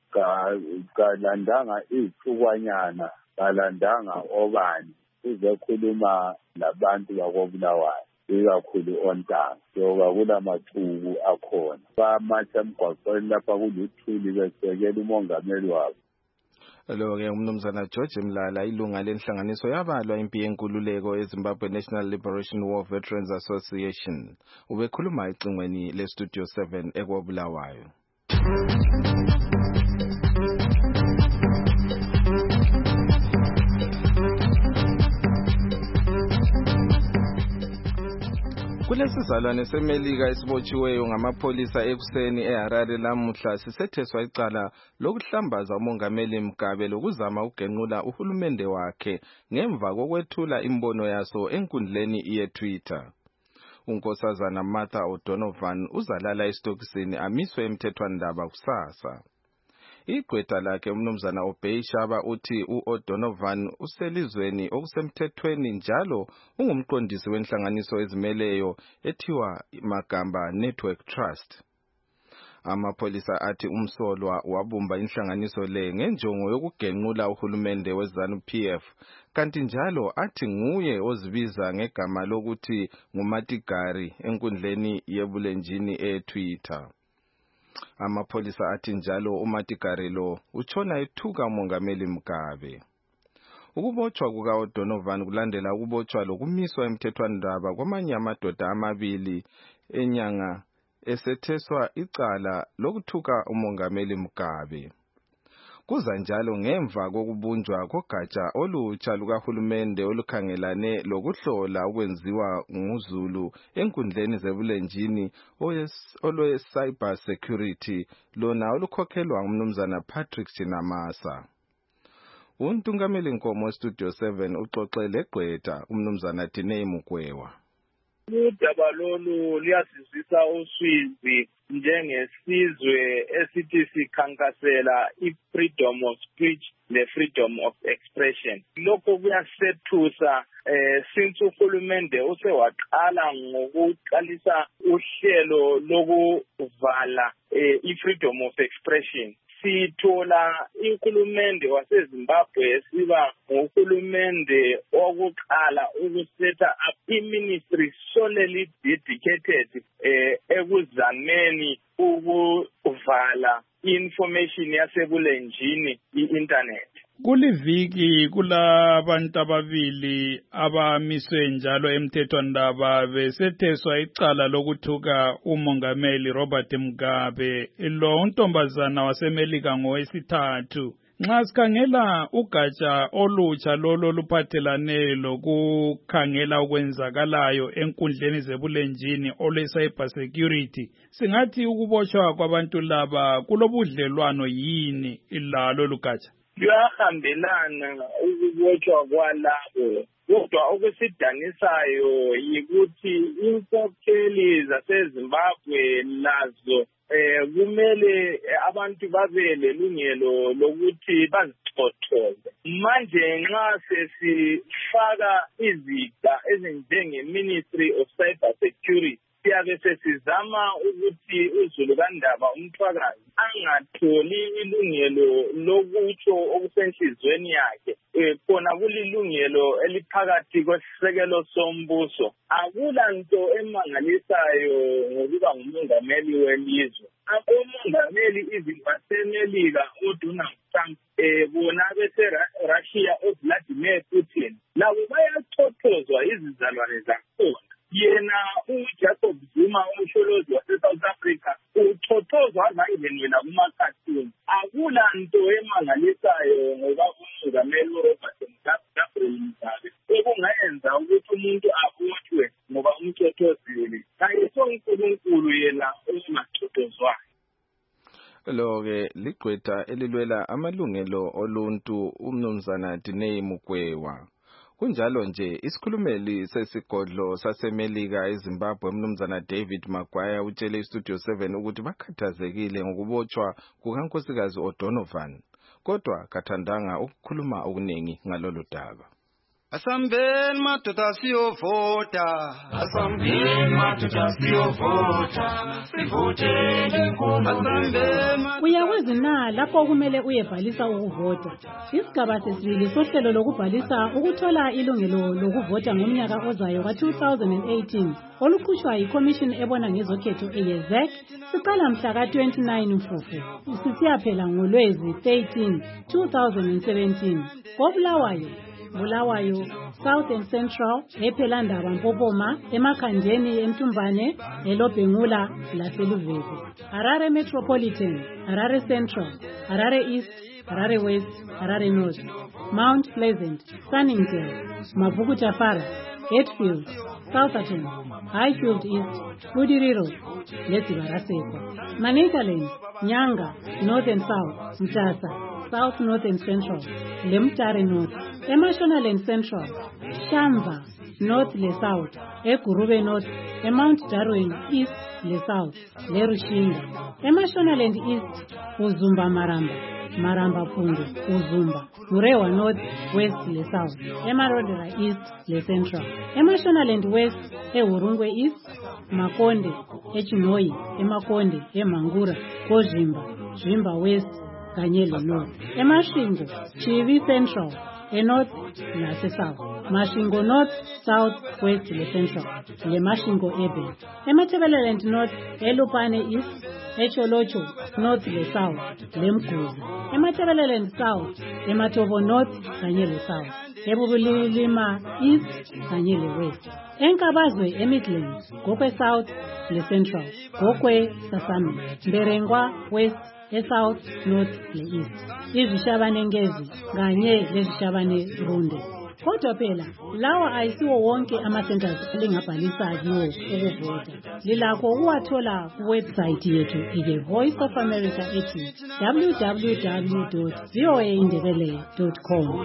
Kalandanga izihlukanyana, kalandanga obani, uzekhuluma labantu bakoBulawayo ikakhulu ontanga. Ngoba kulamaxuku akhona bamatsha emgwaqweni lapha kuluthuli besekela umongameli wabo. Lo-ke umnumzana George Mlala ilunga lenhlanganiso yabalwa impi yenkululeko eZimbabwe National Liberation War Veterans Association ubekhuluma ecingweni leStudio seven ekoBulawayo. Kulesizalwane seMelika esibotshiweyo ngamapolisa ekuseni eHarare lamuhla sisetheswa icala lokuhlambaza uMongameli Mugabe lokuzama ukugenqula uhulumende wakhe ngemva kokwethula imbono yaso enkundleni yeTwitter. Unkosazana Martha O'Donovan uzalala esitokisini amiswe emthethwandaba kusasa. Igqwetha lakhe umnumzana Obeyishaba uthi uO'Donovan uselizweni okusemthethweni njalo ungumqondisi wenhlanganiso ezimeleyo ethiwa Magamba Network Trust. Amapolisa athi umsolwa wabumba inhlanganiso le ngenjongo yokugenqula uhulumende weZanu P F, kanti njalo athi nguye ozibiza ngegama lokuthi nguMatigari enkundleni yebulenjini eTwitter. Amapolisa athi njalo uMatigari lo utshona ethuka uMongameli Mugabe. Ukubotshwa kukaO'Donovan kulandela ukubotshwa lokumiswa emthethwandaba kwamanye amadoda amabili enyanga esetheswa icala lokuthuka uMongameli Mugabe. Kuza njalo ngemva kokubunjwa kogatsha olutsha lukahulumende olukhangelane lokuhlola ukwenziwa nguZulu enkundleni zebulenjini olwe cyber security lona olukhokhelwa ngumnumzana Patrick Chinamasa. Untungameli Nkomo Studio seven uxoxe legqwetha umnumzana Dineo Mugwewa. udaba lolu liyasizwisa uswizi njengesizwe esithi sikhankasela i-freedom of speech ne-freedom of expression. Lokho kuyasethusa eh since uhulumende usewaqala ngokuqalisa uhlelo lokuvala eh, i-freedom of expression. Sithola inkulumende waseZimbabwe siba nguhulumende wokuqala ukusetha up i-ministry solely dedicated eh, ekuzameni ukuvala information yasebulenjini i-internet. Kuliviki kulabantu ababili abamiswe njalo emthethwandaba besetheswa icala lokuthuka umongameli Robert Mugabe lo untombazana wasemelika ngowesithathu. Nxa sikhangela ugatsha olutsha lolo luphathelane lokukhangela okwenzakalayo enkundleni zebulenjini ole cyber security, singathi ukubotshwa kwabantu laba kulobudlelwano yini ilalo lugatsha? Kuyahambelana ukubotshwa kwalabo, kodwa okusidanisayo yikuthi inkokheli zaseZimbabwe lazo eh kumele abantu babe lelungelo lokuthi bazixothoze. Manje nxa sesifaka iziga ezinjenge Ministry of Cyber Security siyabe sesizama ukuthi uZulu kaNdaba umthwakazi angatholi ilungelo lokutsho okusenhlizweni yakhe khona kulilungelo eliphakathi kwesisekelo sombuso. Akulanto emangalisayo ngokuba ngumongameli welizwe. Abomongameli izimpasemelika uDonald Trump eh bona bese Russia uVladimir Putin labo bayachothozwa izizalwane zakhona. Yena uJacob Zuma umsholozi wase-South Africa uchothozwa zangenela kumakhathuni. Akulanto emangalisayo ngoba umongameli Robert Mugabe okungayenza ukuthi umuntu abotshwe ngoba umchothozile. Kayiso uNkulunkulu yena ongachothozwayo. Lo-ke ligqwetha elilwela amalungelo oluntu umnumzana Dineo Mukwevho. Kunjalo nje isikhulumeli sesigodlo sasemelika eZimbabwe umnumzana David Maguire utshele iStudio seven ukuthi bakhathazekile ngokubotshwa kukankosikazi uDonovan, kodwa kathandanga ukukhuluma okuningi ngalolu daba. Asambeni madoda siyovota, asambeni madoda siyovota, sivotele inkumbulo. Uyakwazi na lapho kumele uyebhalisa ukuvota. Isigaba sesibili sohlelo lokubhalisa ukuthola ilungelo lokuvota ngomnyaka ozayo ka two thousand eighteen olukhutshwa yiCommission ebona ngezokhetho eYezek siqala mhla ka twenty-nine Mfumfu sisiyaphela ngoLwezi thirteen two thousand seventeen. Kobulawayo Bulawayo, South and Central, ePhelandaba Mpopoma, eMakhandeni eMtumbane, eLobhengula laseLuvezi. Harare Metropolitan, Harare Central, Harare East, Harare West, Harare North, Mount Pleasant, Sunningdale, Mabukutafara, Hatfield, Southerton, Highfield East, Budiriro, Lesibaraseko. Manicaland, Nyanga, North and South, Mtasa, South, North and Central, Lemtare North, Emashonaland Central, Shamba, North le South, Ekurube North, Mount Darwin East le South, Lerushinga, Emashonaland East, Uzumba Maramba, Maramba Pungu, Uzumba, Murewa North, West le South, Emarodera East le Central, Emashonaland West, Eurungwe East, Makonde, Echinoi, Emakonde, Emangura, Kozimba, Zimba West, Kanyele North, Emashingo, Chivi Central, e North nase South, Mashingo North, South, West le Central, le Mashingo Ebe, Emathebeleland North, Elupane East, Echolocho North le South, le Mguzi, Emathebeleland South, Ematobo North, kanye le South, Ebubulilima East, kanye le West, Enkabazwe eMidland, Gokwe South le Central, Gokwe Sasami, Mberengwa West, e-South, North le East. Izishabane Ngezi kanye lezishabane Runde. Kodwa phela lawa ayisiwo wonke ama-centers elingabhalisa kiwo ukuvota. Lilakho ukuwathola kuwebsite yethu ike Voice of America ethi w w w dot voa indebele dot com.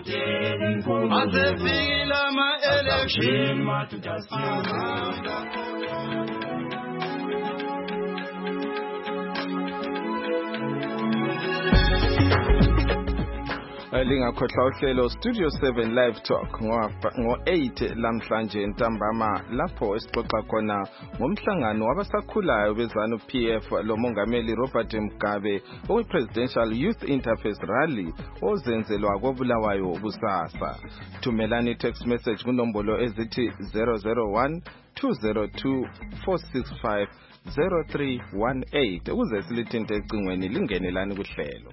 Lingakhohlwa uhlelo Studio seven Live Talk ngo eight lamhlanje ntambama lapho esixoxa khona ngomhlangano wabasakhulayo bezanu P F lo mongameli Robert Mugabe owe Presidential Youth Interface Rally ozenzelwa koBulawayo kusasa. Thumelani text message kunombolo ezithi zero zero one two zero two four six five zero three one eight ukuze silithinte ecingweni lingenelani kuhlelo.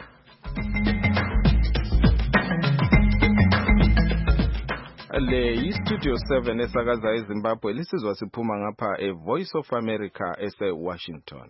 Le yi Studio seven esakaza eZimbabwe lisizwa siphuma ngapha e Voice of America ese Washington.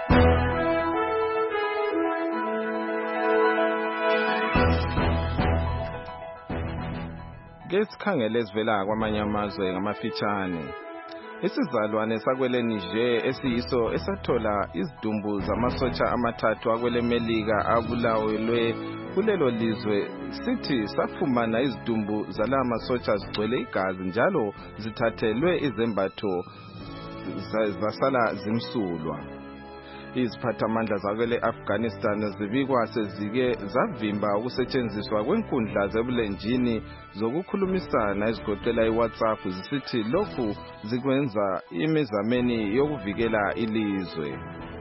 Ngesikhangele esivela kwamanye amazwe ngamafitshane. Isizalwane sakwele Niger esiyiso esathola izidumbu zamasotsha amathathu akwele Melika abulawelwe kulelo lizwe sithi safumana izidumbu zala masotsha zigcwele igazi njalo zithathelwe izembatho zasala zimsulwa. Iziphathamandla zakwele Afghanistan zibikwa sezike zavimba ukusetshenziswa kwenkundla zebulenjini zokukhulumisana ezigoqela iWhatsApp zisithi lokhu zikwenza imizameni yokuvikela ilizwe.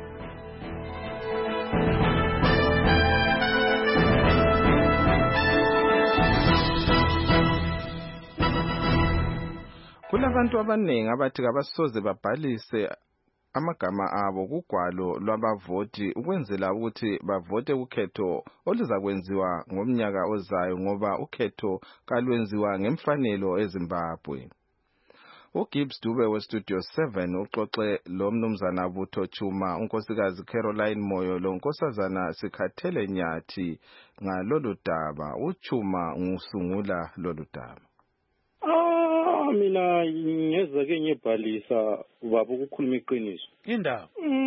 Kulabantu abanengi abathi abasoze babhalise amagama abo kugwalo lwabavoti ukwenzela ukuthi bavote ukhetho oluzakwenziwa ngomnyaka ozayo ngoba ukhetho kalwenziwa ngemfanelo eZimbabwe. uGibbs Dube we Studio seven uxoxe lo mnumzana Butho Chuma unkosikazi Caroline Moyo lo nkosazana Sikhathele Nyathi ngalolu daba. uChuma ngusungula lolu daba. Ah mina ngeze ke ngibhalisa ubaba ukukhuluma iqiniso. Indaba.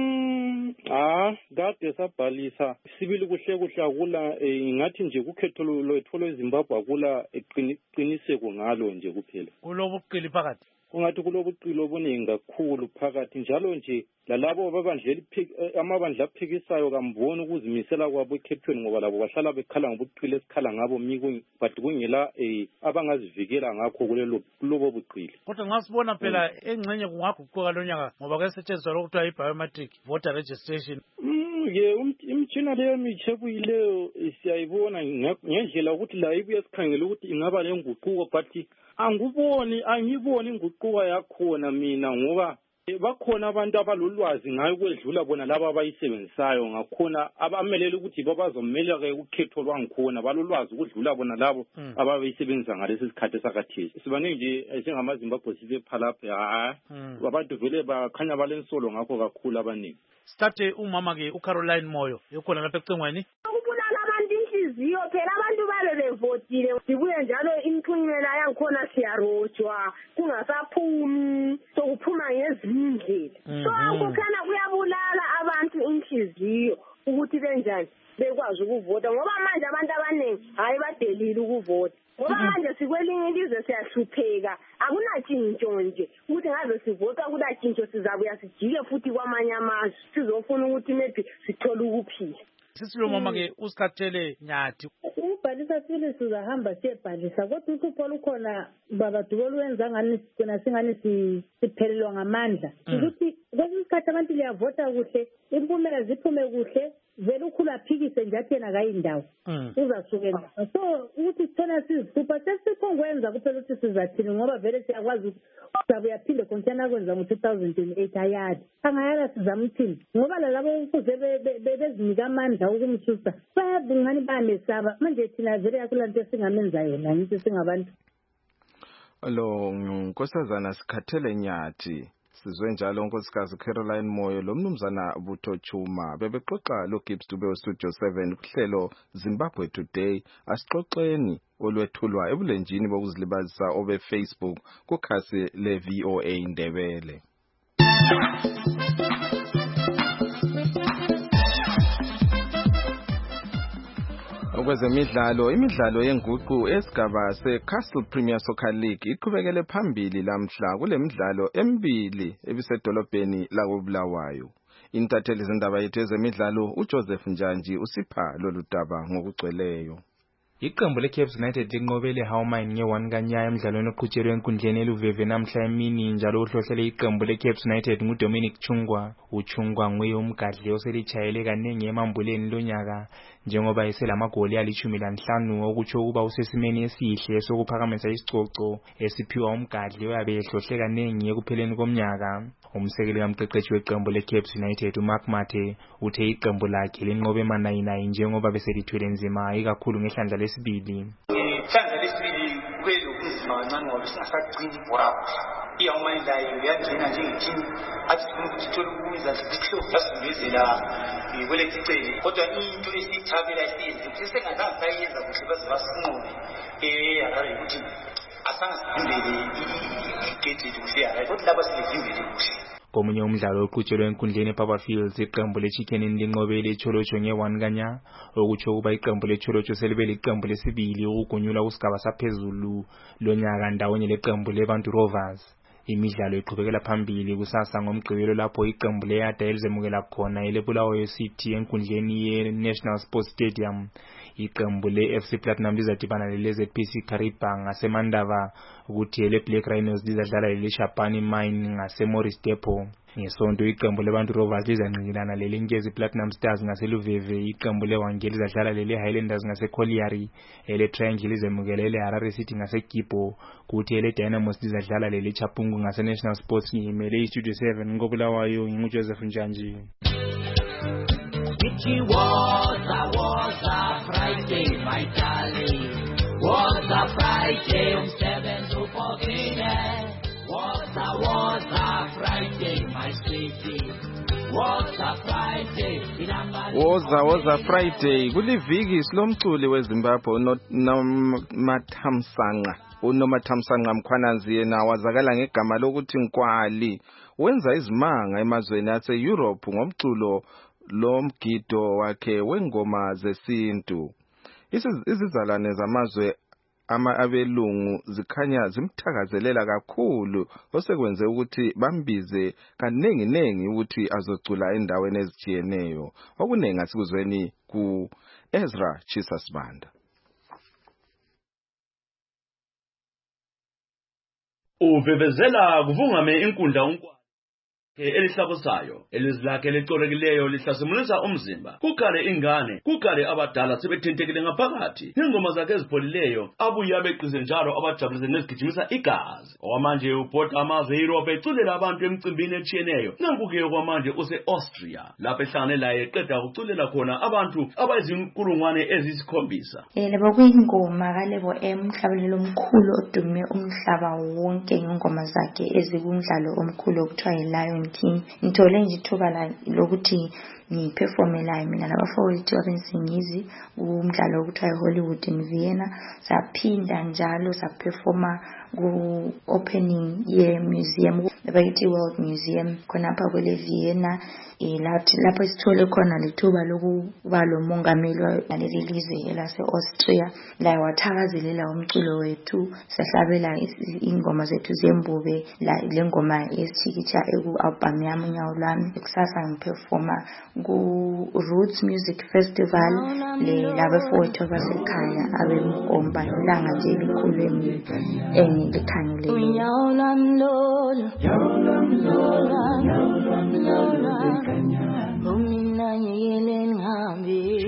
Mm ah kade sabhalisa sibili kuhle kuhle akula ngathi nje kukhetho lwethu lweZimbabwe akula eqiniseko ngalo nje kuphela. Kulobuqili phakathi. Ungathi kulobuqili obuningi kakhulu phakathi njalo nje lalabo babandla amabandla aphikisayo kamboni ukuzimisela kwabo ekhethweni ngoba labo bahlala bekhala ngobuqili esikhala ngabo miko but kungela abangazivikela ngakho kulelo lobo buqili. Kodwa nxa sibona phela engcenye kungaguquka lonyaka ngoba kwesetshenziswa lokuthiwa i-biometric voter registration. Ye imitshina leyo mitshe kuyileyo siyayibona ngendlela ukuthi la ibuye sikhangela ukuthi ingaba lenguquko but anguboni angiboni inguquko yakhona mina ngoba bakhona abantu abalolwazi ngayo kwedlula bona laba abayisebenzisayo ngakhona abamelele ukuthi babazomela ke ukhetho lwangikhona balolwazi ukudlula bona labo abayisebenza ngalesi sikhathi sakathesi. Sibaningi nje njengamaZimbabwe sibe phalapha ha abantu vele bakhanya balensolo ngakho kakhulu abaningi. Starte umama ke uCaroline Moyo yokhona lapha ecengweni. Ukubulala abantu inhliziyo phela abantu babe bevotile sibuye njalo imphumela yangikhona siyarojwa kungasaphumi sokuphuma ngezindlela. So akukhana kuyabulala abantu inhliziyo ukuthi benjani bekwazi ukuvota ngoba manje abantu abaningi hayi badelile ukuvota. Ngoba manje sikwelinye ilizwe siyahlupheka akunatshintsho nje ukuthi ngaze sivota kunatshintsho sizabuya sijike futhi kwamanye amazwe sizofuna ukuthi maybe sithole ukuphila. Sisilo mama ke usikhathele Nyathi. Ubhalisa sile sizahamba siyebhalisa kodwa uhlupho lukhona baba Dube luwenza ngani sina singani siphelelwa ngamandla ukuthi kwesikhathi abantu liyavota kuhle impumela ziphume kuhle vele ukhulu aphikise nje athi yena kayindawo uzasukela so ukuthi sithona sizipha sesiphongwenza kuphela ukuthi sizathini ngoba vele siyakwazi ukuthi uyaphinde konjana kwenza ngo two thousand eight ayadi angayala sizamthini ngoba lalabo kuze bezinika amandla ukumthusa bayabungani banesaba manje thina vele yakulanto esingamenza yena ngithi singabantu. Lo nkosazana Sikhathele Nyathi sizwe njalo unkosikazi Caroline Moyo lo mnumzana Butho Chuma bebexoxa lo Gibbs Dube Studio seven kuhlelo Zimbabwe Today asixoxeni olwethulwa ebulenjini bokuzilibazisa obe Facebook kukhasi le V O A Ndebele. Okwezemidlalo, imidlalo yenguqu esigaba seCastle Premier Soccer League iqhubekele phambili lamhla kule midlalo emibili ebisedolobheni lakoBulawayo. Intatheli zindaba yethu ezemidlalo uJoseph Njanji usipha lolu daba ngokugcweleyo. Iqembu leCaps United linqobele Hawmine nge-one kanyaya emidlalweni oqhutshelwe enkundleni eluveve namhla emini njalo uhlohlele iqembu leCaps United nguDominic Chungwa. uChungwa nguye umgadli oselichayele kanengi emambuleni lonyaka njengoba eselamagoli alishumi lanhlanu okutsho ukuba usesimeni esihle sokuphakamisa isicoco esiphiwa umgadli oyabe ehlohle kanengi ekupheleni komnyaka. Umsekeli kamqeqeshi weqembu leCaps United uMark Mathe uthe iqembu lakhe linqobe manayinayi njengoba beselithwele nzima ikakhulu ngehlandla lesibili. Ihlandla lesibili kwelo kunzima kancane ngoba singasagcini ibhorakho. Iyawumane layo yangena njengethini athi sifuna ukuthi ithole ukuwisa isihlobo yasungezela kwelethu icele kodwa into esiyithabela isiyenze sesengazange sayenza kuhle baze basinqobe eHarare ukuthi asangazivimbele igedle kuhle eHarare kodwa laba sivimbele kuhle. Komunye umdlalo oqhutshelwe enkundleni ePapa Fields iqembu leChicken linqobele iCholocho nge-one kanya okutsho ukuba iqembu leCholocho selibe liqembu lesibili ukugunyula kusigaba saphezulu lonyaka ndawonye leqembu leBantu Rovers. Imidlalo iqhubekela phambili kusasa ngomgqibelo lapho iqembu leYada elizemukela khona eleBulawayo City enkundleni ye-National Sports Stadium. Iqembu le-F C Platinum lizadibana le-Z P C Kariba ngaseMandava ukuthi le-Black Rhinos lizadlala le-Shabani Mine ngaseMorris Depot. Ngesonto iqembu leBantu Rovers lizanqikilana le-Linkezi Platinum Stars ngaseluveve. Iqembu leWangeli lizadlala le-Highlanders ngaseCollieri. ele-Triangle lizemukela ele-Harare City ngaseGibo kuthi ele-Dynamos lizadlala le-Chapungu ngase-National Sports. ngimele iStudio seven ngobulawayo nginguJoseph Njanji. It was a, was a Friday, my darling. Was a Friday, um seven to fourteen. Was a, was a Friday, my sweetie. Was a Friday. Woza woza Friday kuliviki silomculi weZimbabwe uNomathamsanqa. uNomathamsanqa Mkhwananzi yena wazakala ngegama lokuthi Nkwali. Wenza izimanga emazweni ase-Europe ngomculo lo mgido wakhe wengoma zesintu. Izizalwane zamazwe ama abelungu zikhanya zimthakazelela kakhulu osekwenze ukuthi bambize kanengi nengi ukuthi azocula endaweni ezijiyeneyo. Okunengi asikuzweni ku Ezra Chisasbanda. Uvevezela kuvungame inkundla unkwa elihlabusayo elizilakhe licolekileyo lihlasimulisa umzimba kukale ingane kukale abadala sebethentekile ngaphakathi ingoma zakhe ezipholileyo abuye abeqize njalo abajabulise nezigijimisa igazi okwamanje ubhoda amazwe eEurope eculela abantu emcimbini etshiyeneyo nankuke okwamanje use-Austria lapho ehlangane laye eqeda ukuculela khona abantu abayizinkulungwane ezisikhombisa. Lebo kuyingoma kalebo emhlabelelo omkhulu odume umhlaba wonke ngengoma zakhe ezikumdlalo omkhulu okuthiwa yiLion King. Ngithole nje ithuba lokuthi ngiperforme la mina nabafowethu abensingizi umdlalo okuthiwa eHollywood in Vienna. Saphinda njalo saperforma ku opening ye museum abayithi World Museum khonapha kwele Vienna. Ilathi lapho sithole khona lithuba lokuba lo mongameli waleli lizwe elase-Austria la wathakazelela umculo wethu sahlabela ingoma zethu zembube la lengoma esithikitsha eku-album yami unyawo lwami. Kusasa ngiperforma ku-Roots Music Festival le labafowethu abasekhaya abemkomba ilanga nje elikhulu engilikhangeleyo. Unyawo lwami lolo, unyawo lwami lolo, umina ngiyele ngihambe,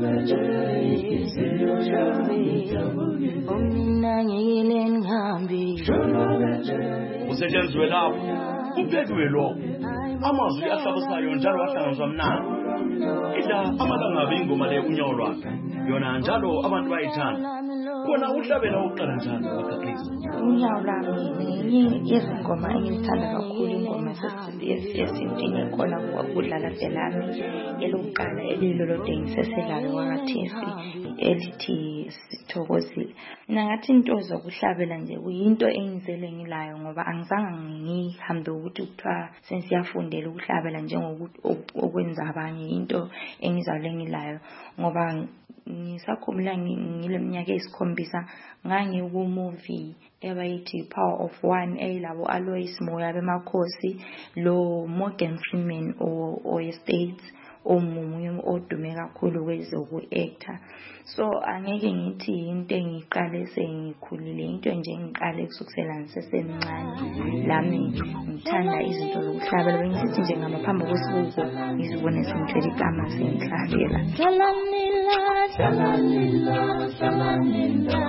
umina ngiyele ngihambe. Usetshenziswe lapho uphethiwe lokho amazwi ahlabusayo njalo ahlanganizwa mnandi idla amalanga ingoma le unyawo lwakhe yona njalo abantu bayithanda khona uhlabela uqala njani wakaqisa unyawo lami ngenye yezingoma engizithanda kakhulu ingoma yesintini khona kudlala delami elokuqala elilolode ngiseselalo wakathesi elithi Sithokozile. Mina ngathi into zokuhlabela nje kuyinto engizele ngilayo ngoba angizange ngihambe ukuthi kuthiwa sensiyafundela ukuhlabela njengokuthi okwenza abanye into engizale ngilayo ngoba ngisakhumula ngileminyaka esikhombisa ngangi ku movie ebayithi Power of One elabo Alois Moya bemakhosi lo Morgan Freeman o o States omunye odume kakhulu kwezoku actor. So angeke ngithi into engiqale sengikhulile into nje engiqale kusukela ngisesemncane lami ngithanda izinto zokuhlabela bengisithi nje ngaphambi kwesibuko ngizibone sengithwele ikama sengihlabela. Salamila salamila salamila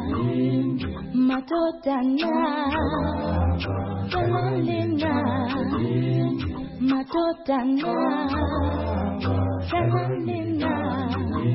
matotana salamila matotana salamila.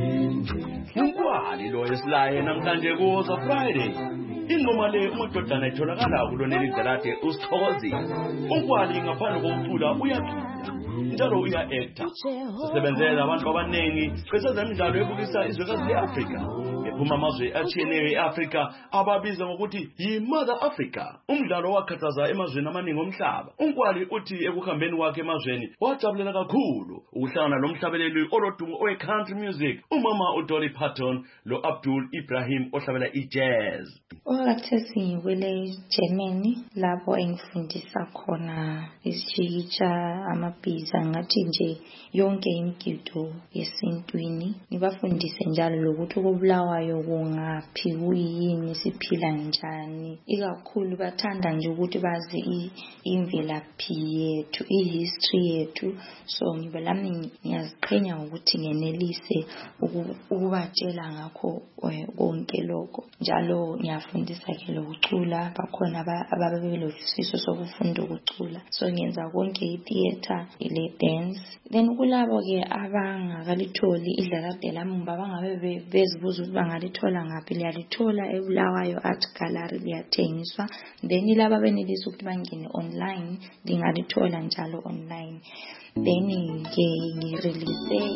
Ukwali lo esilaye namhlanje kuza Friday. Ingoma le umadodana itholakala kuloneli Dalade uSithokozile. Ukwali ngaphandle kokucula uyaphila. Njalo uya actor. Sisebenzela abantu abanengi kwezemidlalo ebukisa izwekazi leAfrika. Ephuma amazwe atshiyeneyo eAfrika ababiza ngokuthi yiMother Africa. Umdlalo wakhathaza emazweni amaningi omhlaba. Unkwali uthi ekuhambeni kwakhe emazweni wajabulela kakhulu ukuhlangana nomhlabeleli olodumo owe-country music umama uDolly Parton lo Abdul Ibrahim ohlabela i-jazz. Okathesi ngiwele Germany lapho engifundisa khona isijikitsha amabhiza ngathi nje yonke imigido yesintwini ngibafundise njalo lokuthi ukubulawayo kungaphi kuyini siphila njani ikakhulu bathanda nje ukuthi bazi imvelaphi yethu ihistory yethu so ngibelami ngiyaziqhenya ukuthi ngenelise ukubatshela ngakho konke lokho njalo ngiyafundisa ke lokucula bakhona ababelofiso sokufunda ukucula so ngenza konke itheater ile dance then kulabo ke abangakalitholi idlala delami bangabe bezibuza ukuthi bangalithola ngaphi liyalithola eBulawayo Art Gallery liyathengiswa then laba benelisa ukuthi bangene online lingalithola njalo online then ke ngirelease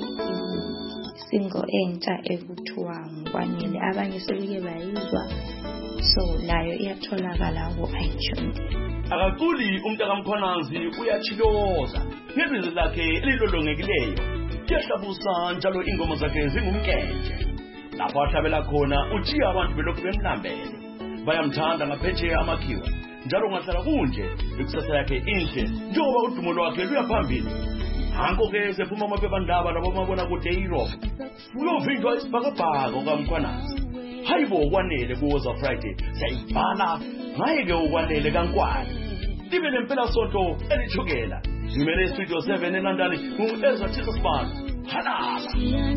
single entsha ekuthiwa ngikwanele abanye sebeke bayizwa so layo iyatholakala ku iTunes. Akaculi umntakamkhwanazi uyachiloza ngebizo lakhe elilolongekileyo kuyahlabusa njalo ingoma zakhe zingumkenje lapho ahlabela khona ujiya abantu belokhu bemlambele bayamthanda ngaphetsheya amakhiwa njalo ngahlala kunje ikusasa yakhe inhle njengoba udumo lwakhe luyaphambili hanko ke sephuma amaphephandaba labomabona kude eEurope uyovinjwa isibhakabhaka kamkhwanazi hayibo kwanele kuwoza Friday sayibhala ngayeke ukwanele kaNkwali libe lempela sonto elithukela ngimele studio seven eLondon ngu-Ezra Tisospan halala.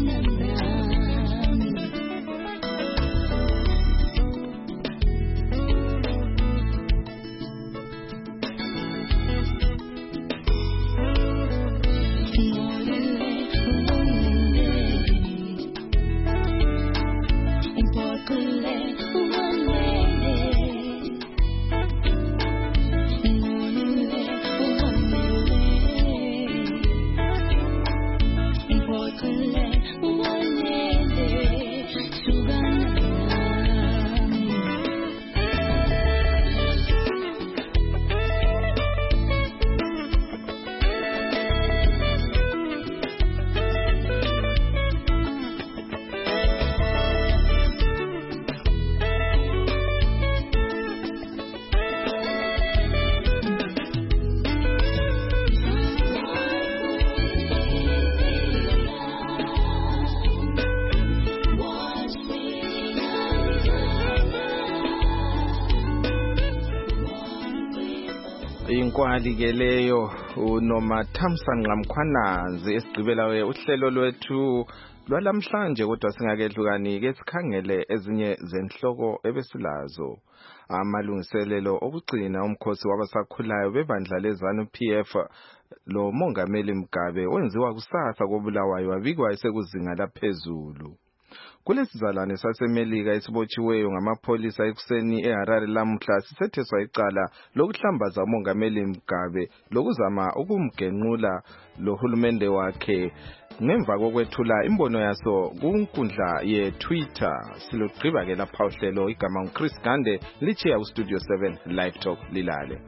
Inkwali ke leyo uNomathamsanqa Mkhwanazi esigqibela we uhlelo lwethu lwalamhlanje kodwa singakehlukani ke sikhangele ezinye zenhloko ebesilazo. Amalungiselelo okugcina umkhosi wabasakhulayo bebandla leZANU P F lo Mongameli Mugabe wenziwa kusasa koBulawayo wabikwa esekuzinga laphezulu. Kulesizalwane saseMelika esibotshiweyo ngamapholisa ekuseni eHarare lamhla sisetheswa icala lokuhlambaza umongameli Mugabe lokuzama ukumgenqula lohulumende wakhe ngemva kokwethula imbono yaso kunkundla ye-Twitter. Silugqiba ke lapha uhlelo, igama nguChris Gande, lichiya uStudio seven Live Talk lilale.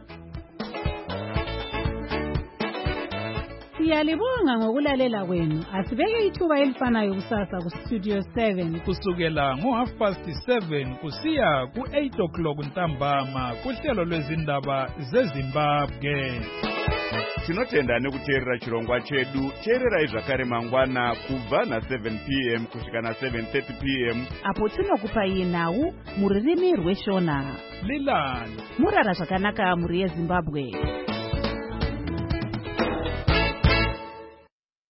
Siyalibonga ngokulalela kwenu. Asibeke ithuba elifanayo kusasa kuStudio seven kusukela ngo half past seven kusiya ku eight o'clock ntambama kuhlelo lwezindaba zeZimbabwe. Tinotenda nekuteerera chirongwa chedu. Teerera zvakare mangwana kubva na seven p m kusvika na seven thirty p m apo tinokupai nhau muririmi rweshona. Lilani murara zvakanaka muri yeZimbabwe.